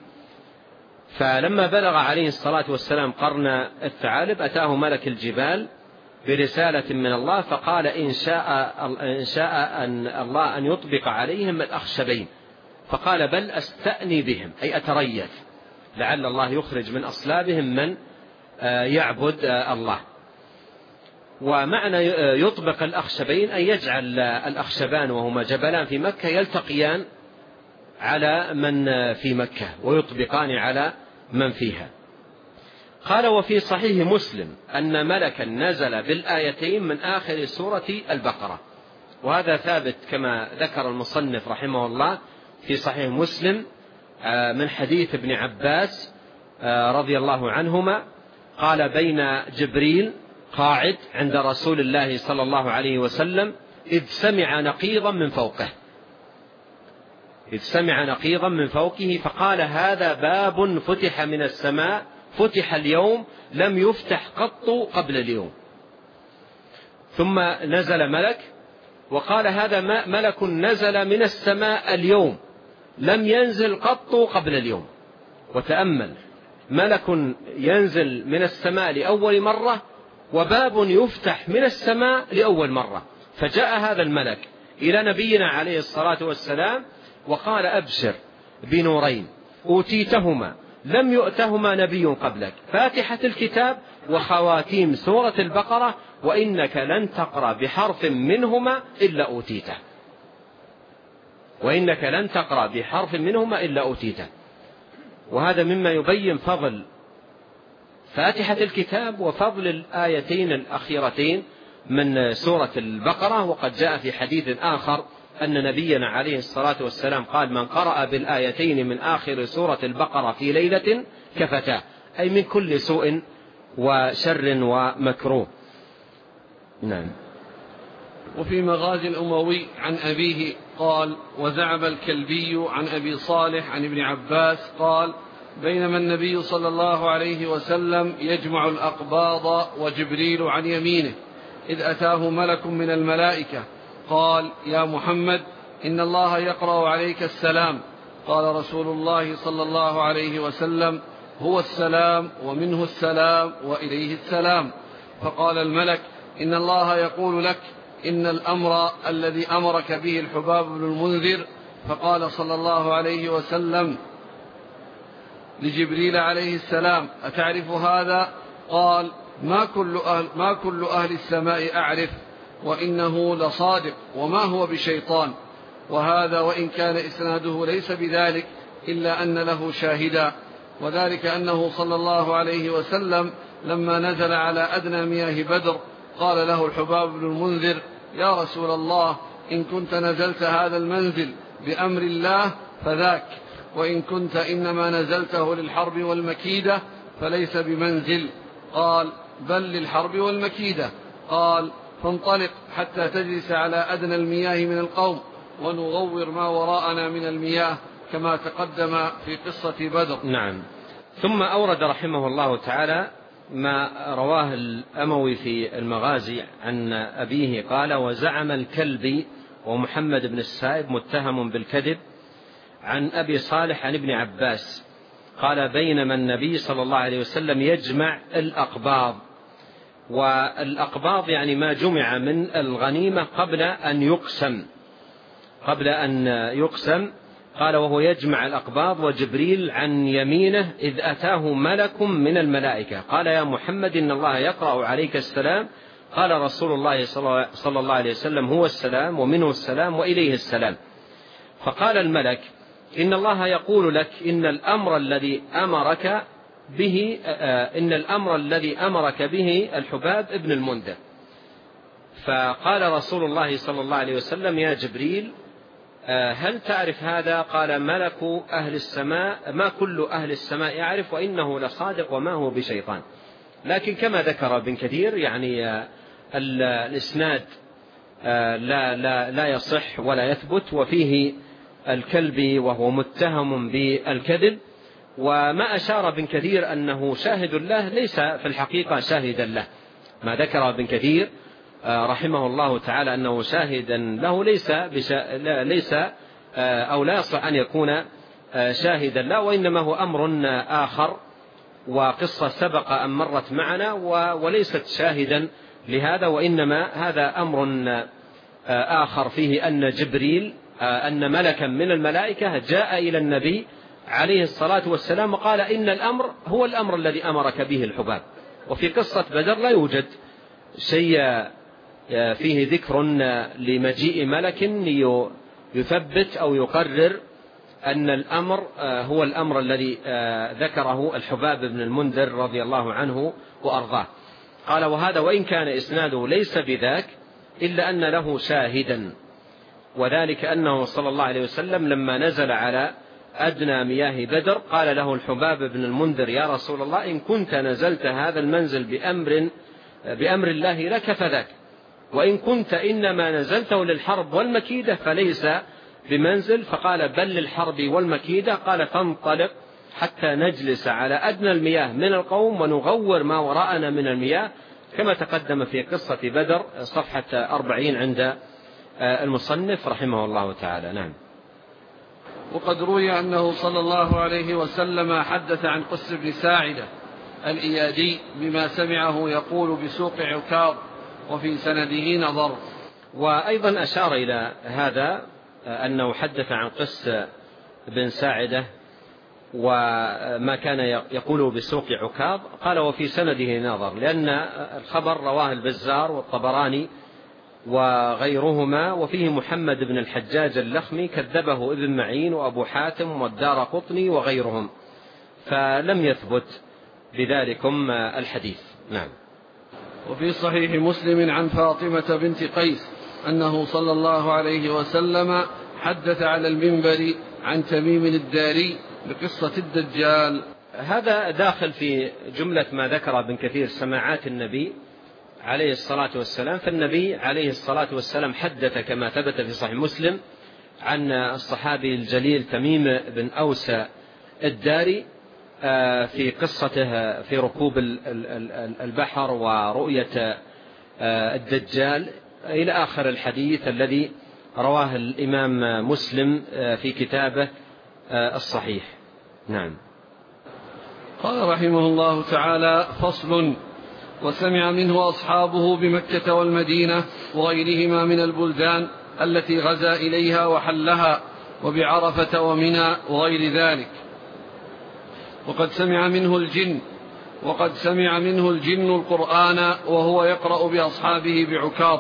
فلما بلغ عليه الصلاة والسلام قرن الثعالب أتاه ملك الجبال برسالة من الله، فقال: إن شاء, إن شاء أن الله أن يطبق عليهم الأخشبين. فقال: بل أستأني بهم، أي أتريث، لعل الله يخرج من أصلابهم من يعبد الله. ومعنى يطبق الأخشبين أن يجعل الأخشبان وهما جبلان في مكة يلتقيان على من في مكة ويطبقان على من فيها. قال: وفي صحيح مسلم أن ملكا نزل بالآيتين من آخر سورة البقرة. وهذا ثابت كما ذكر المصنف رحمه الله في صحيح مسلم من حديث ابن عباس رضي الله عنهما قال: بين جبريل قاعد عند رسول الله صلى الله عليه وسلم إذ سمع نقيضا من فوقه إذ سمع نقيضا من فوقه فقال: هذا باب فتح من السماء، فتح اليوم لم يفتح قط قبل اليوم. ثم نزل ملك وقال: هذا ملك نزل من السماء اليوم لم ينزل قط قبل اليوم. وتأمل ملك ينزل من السماء لأول مرة، وباب يفتح من السماء لأول مرة. فجاء هذا الملك إلى نبينا عليه الصلاة والسلام وقال: أبشر بنورين أوتيتهما لم يؤتهما نبي قبلك، فاتحة الكتاب وخواتيم سورة البقرة، وإنك لن تقرأ بحرف منهما إلا أوتيته، وإنك لن تقرأ بحرف منهما إلا أوتيته. وهذا مما يبين فضل فاتحة الكتاب وفضل الآيتين الأخيرتين من سورة البقرة. وقد جاء في حديث آخر أن نبينا عليه الصلاة والسلام قال: من قرأ بالآيتين من آخر سورة البقرة في ليلة كفتاه، أي من كل سوء وشر ومكروه. نعم. وفي مغازي الأموي عن أبيه قال: وزعم الكلبي عن أبي صالح عن ابن عباس قال: بينما النبي صلى الله عليه وسلم يجمع الأقباض وجبريل عن يمينه إذ أتاه ملك من الملائكة قال: يا محمد إن الله يقرأ عليك السلام. قال رسول الله صلى الله عليه وسلم: هو السلام ومنه السلام وإليه السلام. فقال الملك: إن الله يقول لك إن الأمر الذي أمرك به الحباب بن المنذر. فقال صلى الله عليه وسلم لجبريل عليه السلام: أتعرف هذا؟ قال: ما كل أهل, ما كل أهل السماء أعرف، وإنه لصادق وما هو بشيطان. وهذا وإن كان إسناده ليس بذلك إلا أن له شاهدا، وذلك أنه صلى الله عليه وسلم لما نزل على أدنى مياه بدر قال له الحباب بن المنذر: يا رسول الله، إن كنت نزلت هذا المنزل بأمر الله فذاك، وإن كنت إنما نزلته للحرب والمكيدة فليس بمنزل. قال: بل للحرب والمكيدة. قال: فانطلق حتى تجلس على أدنى المياه من القوم ونغور ما وراءنا من المياه، كما تقدم في قصة بدر. نعم. ثم أورد رحمه الله تعالى ما رواه الأموي في المغازي عن أبيه قال: وزعم الكلبي ومحمد بن السائب متهم بالكذب عن أبي صالح عن ابن عباس قال: بينما النبي صلى الله عليه وسلم يجمع الأقباض، والأقباض يعني ما جمع من الغنيمة قبل أن يقسم قبل أن يقسم قال: وهو يجمع الأقباض وجبريل عن يمينه إذ أتاه ملك من الملائكة قال: يا محمد إن الله يقرأ عليك السلام. قال رسول الله صلى الله عليه وسلم: هو السلام ومنه السلام وإليه السلام. فقال الملك: إن الله يقول لك إن الأمر الذي أمرك به إن الأمر الذي أمرك به الحباب ابن المنذر. فقال رسول الله صلى الله عليه وسلم: يا جبريل، هل تعرف هذا؟ قال: ملك أهل السماء ما كل أهل السماء يعرف، وإنه لصادق وما هو بشيطان. لكن كما ذكر ابن كثير يعني الإسناد لا, لا, لا يصح ولا يثبت، وفيه الكلبي وهو متهم بالكذب. وما أشار ابن كثير أنه شاهد له ليس في الحقيقة شاهدا له. ما ذكر ابن كثير رحمه الله تعالى أنه شاهدا له ليس بشا... ليس أو لا يصح أن يكون شاهدا له، وإنما هو أمر آخر وقصة سبق أن مرت معنا وليست شاهدا لهذا، وإنما هذا أمر آخر فيه أن جبريل أن ملكا من الملائكة جاء إلى النبي عليه الصلاة والسلام وقال: إن الأمر هو الأمر الذي أمرك به الحباب. وفي قصة بدر لا يوجد شيء فيه ذكر لمجيء ملك يثبت أو يقرر أن الأمر هو الأمر الذي ذكره الحباب بن المنذر رضي الله عنه وأرضاه. قال: وهذا وإن كان إسناده ليس بذاك إلا أن له شاهدا، وذلك أنه صلى الله عليه وسلم لما نزل على أدنى مياه بدر قال له الحباب بن المنذر: يا رسول الله، إن كنت نزلت هذا المنزل بأمر بأمر الله لك فذاك، وإن كنت إنما نزلته للحرب والمكيدة فليس بمنزل. فقال: بل للحرب والمكيدة. قال: فانطلق حتى نجلس على أدنى المياه من القوم ونغور ما وراءنا من المياه، كما تقدم في قصة بدر صفحة أربعين عند المصنف رحمه الله تعالى. نعم. وقد روي أنه صلى الله عليه وسلم حدث عن قس بن ساعدة الإيادي بما سمعه يقول بسوق عكاظ وفي سنده نظر. وأيضا أشار إلى هذا أنه حدث عن قس بن ساعدة وما كان يقول بسوق عكاظ، قال وفي سنده نظر، لأن الخبر رواه البزار والطبراني وغيرهما، وفيه محمد بن الحجاج اللخمي كذبه ابن معين وأبو حاتم والدارقطني وغيرهم، فلم يثبت بذلكم الحديث. نعم. وفي صحيح مسلم عن فاطمة بنت قيس أنه صلى الله عليه وسلم حدث على المنبر عن تميم الداري بقصة الدجال. هذا داخل في جملة ما ذكر ابن كثير سماعات النبي عليه الصلاة والسلام. فالنبي عليه الصلاة والسلام حدث كما ثبت في صحيح مسلم عن الصحابي الجليل تميم بن أوس الداري في قصته في ركوب البحر ورؤية الدجال إلى آخر الحديث الذي رواه الإمام مسلم في كتابه الصحيح. نعم. قال رحمه الله تعالى: فصل. وسمع منه أصحابه بمكة والمدينة وغيرهما من البلدان التي غزا إليها وحلها، وبعرفة ومنى وغير ذلك. وقد سمع منه الجن وقد سمع منه الجن القرآن وهو يقرأ بأصحابه بعكاظ،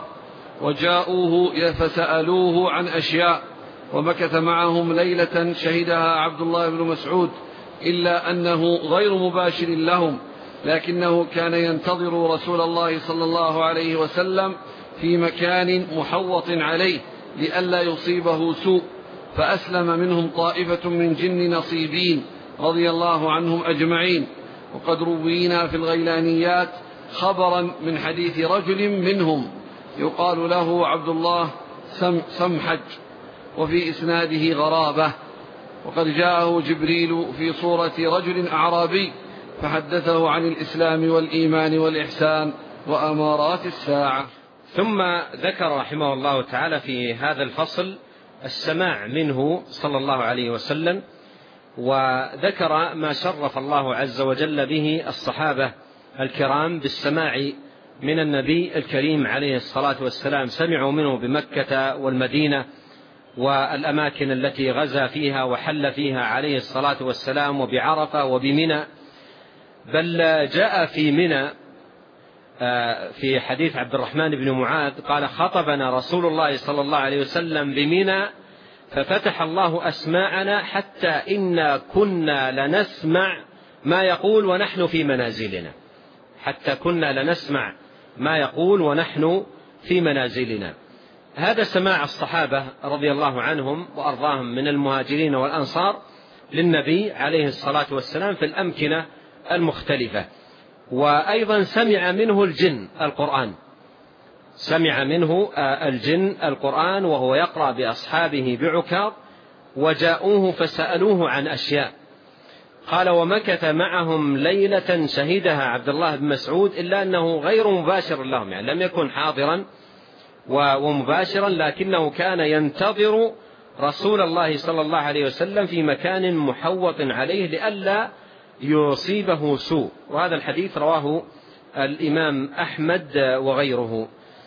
وجاءوه فسألوه عن أشياء، ومكث معهم ليلة شهدها عبد الله بن مسعود، إلا أنه غير مباشر لهم، لكنه كان ينتظر رسول الله صلى الله عليه وسلم في مكان محوط عليه لئلا يصيبه سوء، فأسلم منهم طائفة من جن نصيبين رضي الله عنهم أجمعين. وقد روينا في الغيلانيات خبرا من حديث رجل منهم يقال له عبد الله سمحج، وفي إسناده غرابة. وقد جاءه جبريل في صورة رجل أعرابي فحدثه عن الإسلام والإيمان والإحسان وأمارات الساعة. ثم ذكر رحمه الله تعالى في هذا الفصل السماع منه صلى الله عليه وسلم، وذكر ما شرف الله عز وجل به الصحابة الكرام بالسماع من النبي الكريم عليه الصلاة والسلام. سمعوا منه بمكة والمدينة والأماكن التي غزا فيها وحل فيها عليه الصلاة والسلام، وبعرفة وبمنى. بل جاء في منى في حديث عبد الرحمن بن معاذ قال: خطبنا رسول الله صلى الله عليه وسلم بمنى ففتح الله أسماعنا حتى إنا كنا لنسمع ما يقول ونحن في منازلنا حتى كنا لنسمع ما يقول ونحن في منازلنا. هذا سماع الصحابة رضي الله عنهم وأرضاهم من المهاجرين والأنصار للنبي عليه الصلاة والسلام في الأمكنة المختلفة. وأيضا سمع منه الجن القرآن سمع منه الجن القرآن وهو يقرأ بأصحابه بعكاظ، وجاءوه فسألوه عن أشياء. قال: ومكث معهم ليلة شهدها عبد الله بن مسعود، إلا أنه غير مباشر لهم، يعني لم يكن حاضرا ومباشرا، لكنه كان ينتظر رسول الله صلى الله عليه وسلم في مكان محوط عليه لئلا يصيبه سوء. وهذا الحديث رواه الإمام أحمد وغيره.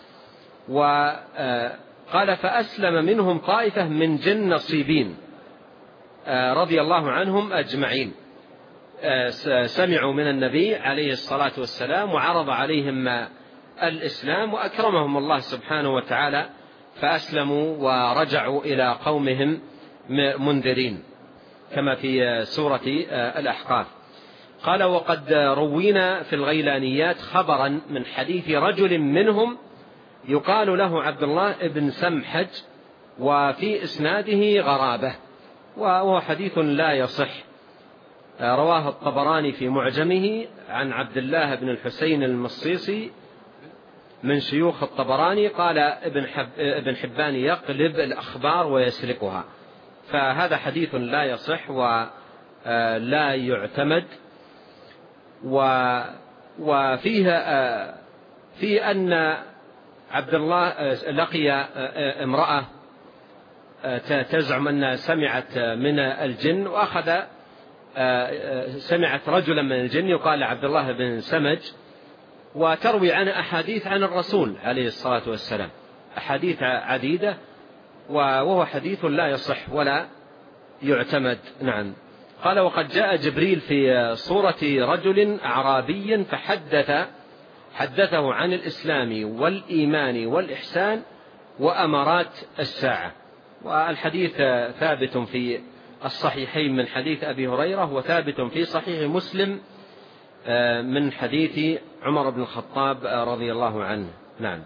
وقال: فأسلم منهم طائفة من جن نصيبين رضي الله عنهم أجمعين. سمعوا من النبي عليه الصلاة والسلام وعرض عليهم الإسلام وأكرمهم الله سبحانه وتعالى، فأسلموا ورجعوا إلى قومهم منذرين كما في سورة الأحقاف. قال: وقد روينا في الغيلانيات خبرا من حديث رجل منهم يقال له عبد الله بن سمحج، وفي إسناده غرابة، وهو حديث لا يصح. رواه الطبراني في معجمه عن عبد الله بن الحسين المصيصي من شيوخ الطبراني. قال ابن, حب ابن حبان: يقلب الأخبار ويسرقها. فهذا حديث لا يصح ولا يعتمد. وفيه في أن عبد الله لقي امرأة تزعم أنها سمعت من الجن، وأخذ سمعت رجلا من الجن يقال عبد الله بن سمج، وتروي عنه أحاديث عن الرسول عليه الصلاة والسلام، أحاديث عديدة، وهو حديث لا يصح ولا يعتمد. نعم. قال: وقد جاء جبريل في صورة رجل أعرابي فحدث حدثه عن الإسلام والإيمان والإحسان وأمارات الساعة. والحديث ثابت في الصحيحين من حديث أبي هريرة، وثابت في صحيح مسلم من حديث عمر بن الخطاب رضي الله عنه. نعم.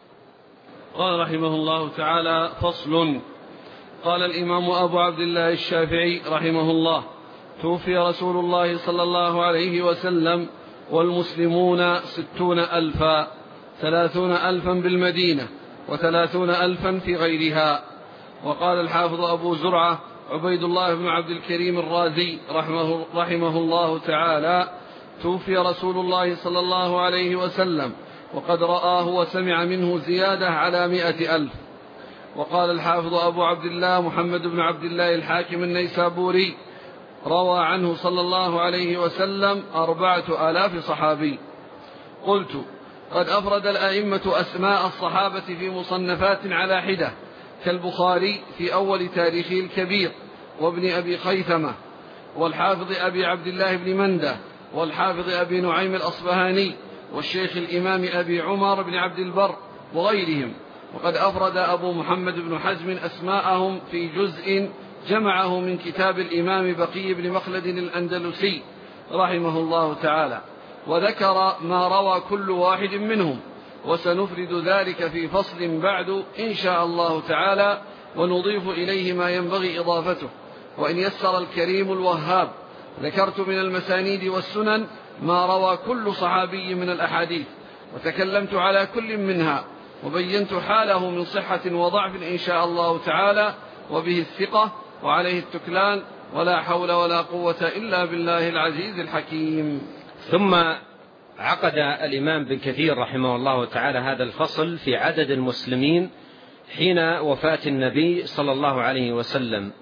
قال رحمه الله تعالى: فصل. قال الإمام أبو عبد الله الشافعي رحمه الله: توفي رسول الله صلى الله عليه وسلم والمسلمون ستون ألفا، ثلاثون ألفا بالمدينة وثلاثون ألفا في غيرها. وقال الحافظ أبو زرعة عبيد الله بن عبد الكريم الرازي رحمه, رحمه الله تعالى: توفي رسول الله صلى الله عليه وسلم وقد رآه وسمع منه زيادة على مئة ألف. وقال الحافظ أبو عبد الله محمد بن عبد الله الحاكم النيسابوري: روى عنه صلى الله عليه وسلم أربعة آلاف صحابي. قلت: قد أفرد الأئمة أسماء الصحابة في مصنفات على حدة، كالبخاري في أول تاريخه الكبير، وابن أبي خيثمة، والحافظ أبي عبد الله بن منده، والحافظ أبي نعيم الأصبهاني، والشيخ الإمام أبي عمر بن عبد البر وغيرهم. وقد أفرد أبو محمد بن حزم أسماءهم في جزء جمعه من كتاب الإمام بقي بن مخلد الأندلسي رحمه الله تعالى، وذكر ما روى كل واحد منهم، وسنفرد ذلك في فصل بعد إن شاء الله تعالى، ونضيف إليه ما ينبغي إضافته. وإن يسر الكريم الوهاب ذكرت من المسانيد والسنن ما روى كل صحابي من الأحاديث، وتكلمت على كل منها، وبينت حاله من صحة وضعف إن شاء الله تعالى، وبه الثقة وعليه التكلان، ولا حول ولا قوة إلا بالله العزيز الحكيم. ثم عقد الإمام بن كثير رحمه الله تعالى هذا الفصل في عدد المسلمين حين وفاة النبي صلى الله عليه وسلم،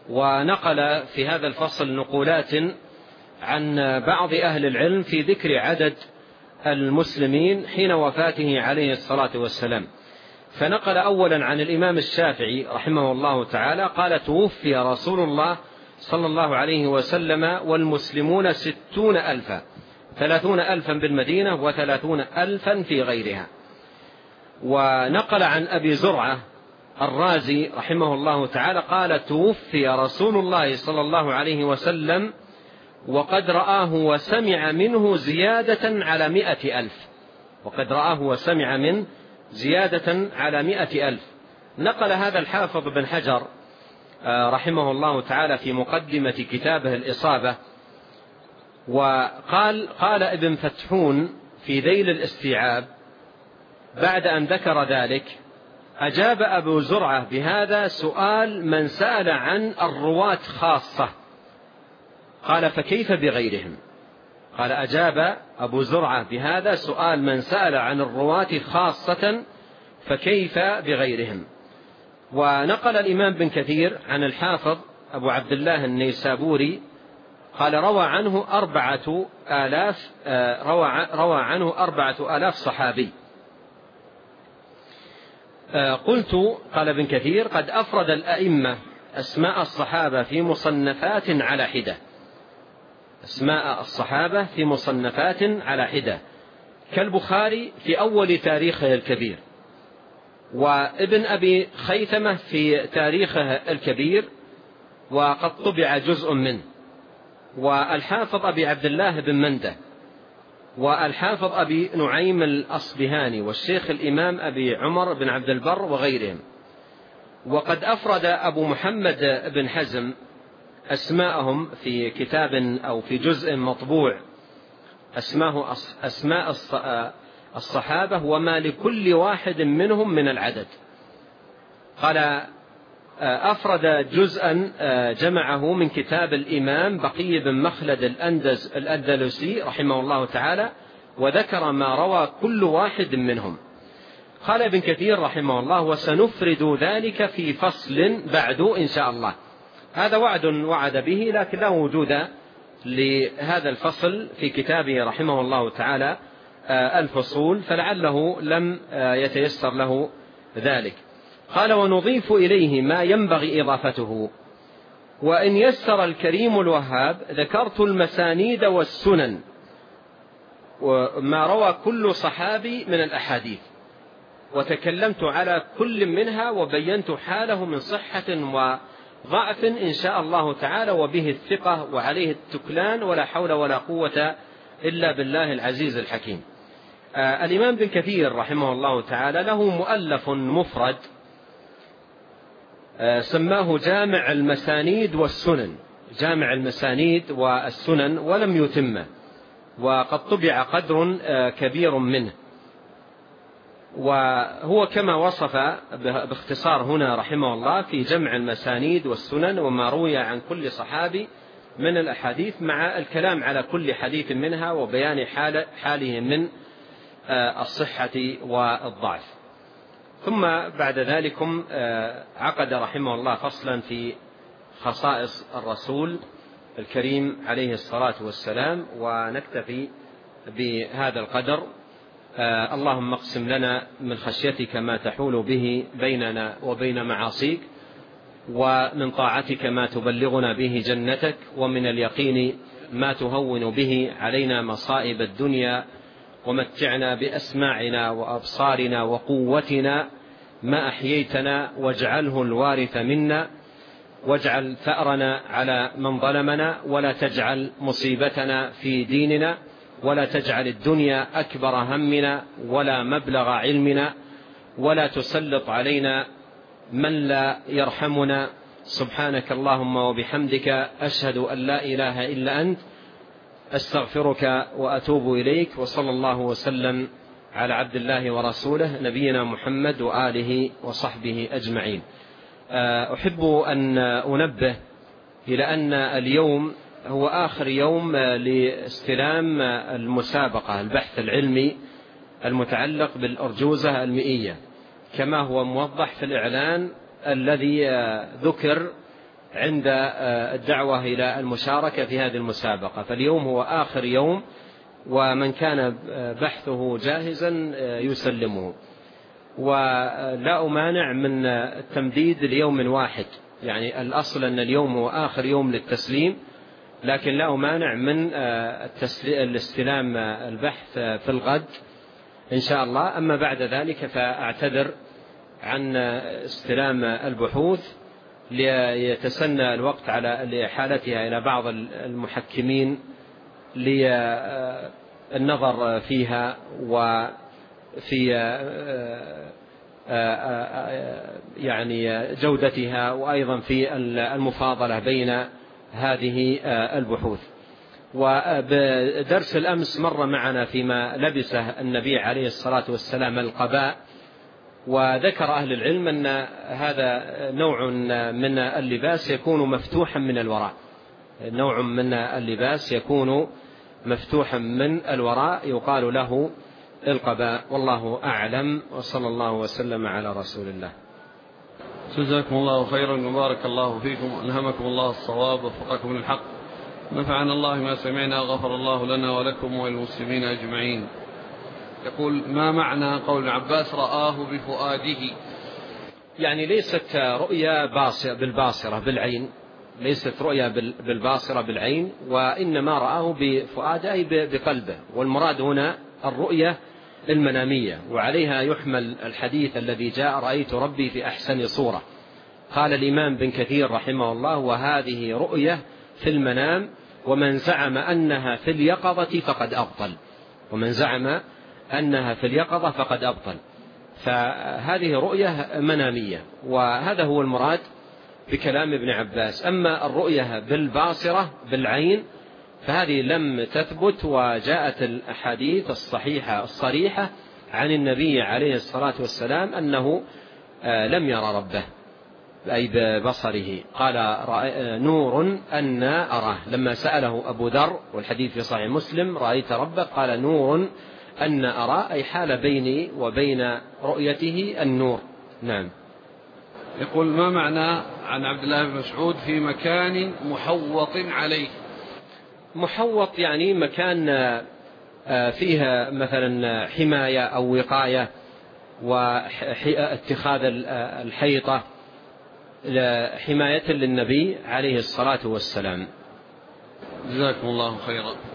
ونقل في هذا الفصل نقولات عن بعض أهل العلم في ذكر عدد المسلمين حين وفاته عليه الصلاة والسلام. فنقل أولا عن الإمام الشافعي رحمه الله تعالى قال: توفي رسول الله صلى الله عليه وسلم والمسلمون ستون ألفا، ثلاثون ألفا بالمدينة وثلاثون ألفا في غيرها. ونقل عن أبي زرعة الرازي رحمه الله تعالى قال: توفي رسول الله صلى الله عليه وسلم وقد رآه وسمع منه زيادة على مئة ألف، وقد رآه وسمع منه زيادة على مئة ألف. نقل هذا الحافظ بن حجر رحمه الله تعالى في مقدمة كتابه الإصابة، وقال: قال ابن فتحون في ذيل الاستيعاب بعد أن ذكر ذلك: أجاب أبو زرعة بهذا سؤال من سأل عن الرواة خاصة. قال: فكيف بغيرهم؟ قال: أجاب أبو زرعة بهذا سؤال من سأل عن الرواة خاصة فكيف بغيرهم. ونقل الإمام بن كثير عن الحافظ أبو عبد الله النيسابوري قال: روى عنه أربعة آلاف روى, روى عنه أربعة آلاف صحابي. قلت: قال ابن كثير: قد أفرد الأئمة أسماء الصحابة في مصنفات على حدة، أسماء الصحابة في مصنفات على حدة، كالبخاري في أول تاريخه الكبير، وابن أبي خيثمة في تاريخه الكبير وقد طبع جزء منه، والحافظ أبي عبد الله بن منده، والحافظ أبي نعيم الأصبهاني، والشيخ الإمام أبي عمر بن عبد البر وغيرهم. وقد أفرد أبو محمد بن حزم أسماءهم في كتاب أو في جزء مطبوع أسماه أسماء الصحابة وما لكل واحد منهم من العدد. قال: أفرد جزءا جمعه من كتاب الإمام بقي بن مخلد الأندلسي رحمه الله تعالى، وذكر ما روى كل واحد منهم. قال ابن كثير رحمه الله: وسنفرد ذلك في فصل بعد إن شاء الله. هذا وعد وعد به، لكن لا وجود لهذا الفصل في كتابه رحمه الله تعالى الفصول، فلعله لم يتيسر له ذلك. قال: ونضيف إليه ما ينبغي إضافته، وإن يسر الكريم الوهاب ذكرت المسانيد والسنن وما روى كل صحابي من الأحاديث، وتكلمت على كل منها وبينت حاله من صحة وضعف إن شاء الله تعالى، وبه الثقة وعليه التكلان، ولا حول ولا قوة إلا بالله العزيز الحكيم. آه الإمام ابن كثير رحمه الله تعالى له مؤلف مفرد آه سماه جامع المسانيد والسنن، جامع المسانيد والسنن، ولم يتمه، وقد طبع قدر آه كبير منه. وهو كما وصف باختصار هنا رحمه الله في جمع المسانيد والسنن وما روي عن كل صحابي من الأحاديث، مع الكلام على كل حديث منها وبيان حال حاله من الصحة والضعف. ثم بعد ذلك عقد رحمه الله فصلا في خصائص الرسول الكريم عليه الصلاة والسلام، ونكتفي بهذا القدر. آه اللهم اقسم لنا من خشيتك ما تحول به بيننا وبين معاصيك، ومن طاعتك ما تبلغنا به جنتك، ومن اليقين ما تهون به علينا مصائب الدنيا، ومتعنا بأسماعنا وأبصارنا وقوتنا ما أحييتنا، واجعله الوارث منا، واجعل ثأرنا على من ظلمنا، ولا تجعل مصيبتنا في ديننا، ولا تجعل الدنيا أكبر همنا ولا مبلغ علمنا، ولا تسلط علينا من لا يرحمنا. سبحانك اللهم وبحمدك، أشهد أن لا إله إلا أنت، أستغفرك وأتوب إليك. وصلى الله وسلم على عبد الله ورسوله نبينا محمد وآله وصحبه أجمعين. أحب أن أنبه إلى أن اليوم هو آخر يوم لاستلام المسابقة البحث العلمي المتعلق بالأرجوزة المئية، كما هو موضح في الإعلان الذي ذكر عند الدعوة إلى المشاركة في هذه المسابقة. فاليوم هو آخر يوم، ومن كان بحثه جاهزا يسلمه، ولا أمانع من التمديد ليوم واحد، يعني الأصل أن اليوم هو آخر يوم للتسليم، لكن لا مانع من الاستلام البحث في الغد إن شاء الله. أما بعد ذلك فأعتذر عن استلام البحوث ليتسنى الوقت على حالتها إلى بعض المحكمين للنظر فيها وفي يعني جودتها، وأيضا في المفاضلة بين هذه البحوث. وبدرس الأمس مر معنا فيما لبسه النبي عليه الصلاة والسلام القباء، وذكر أهل العلم أن هذا نوع من اللباس يكون مفتوحا من الوراء، نوع من اللباس يكون مفتوحا من الوراء يقال له القباء، والله أعلم، وصلى الله وسلم على رسول الله. جزاكم الله خيرا وبارك الله فيكم، ألهمكم الله الصواب ووفقكم للحق، نفعنا الله ما سمعنا، غفر الله لنا ولكم وللمسلمين أجمعين. يقول: ما معنى قول عباس رآه بفؤاده؟ يعني ليست رؤيا باصرة بالباصرة بالعين، ليست رؤيا بالباصرة بالعين، وإنما رآه بفؤاده أي بقلبه، والمراد هنا الرؤية المنامية، وعليها يحمل الحديث الذي جاء: رأيت ربي في أحسن صورة. قال الإمام بن كثير رحمه الله: وهذه رؤية في المنام، ومن زعم أنها في اليقظة فقد أبطل، ومن زعم أنها في اليقظة فقد أبطل. فهذه رؤية منامية، وهذا هو المراد بكلام ابن عباس. أما الرؤية بالباصرة بالعين فهذه لم تثبت، وجاءت الأحاديث الصحيحة الصريحة عن النبي عليه الصلاة والسلام أنه لم يرى ربه أي ببصره. قال: نور أنا أراه، لما سأله أبو ذر والحديث في صحيح مسلم: رأيت ربك؟ قال: نور أن أرى أي حال بيني وبين رؤيته النور. نعم. يقول ما معنى عن عبد الله بن مسعود في مكان محوط عليه؟ محوط يعني مكان فيها مثلا حماية أو وقاية واتخاذ الحيطة حماية للنبي عليه الصلاة والسلام. جزاكم الله خيرا.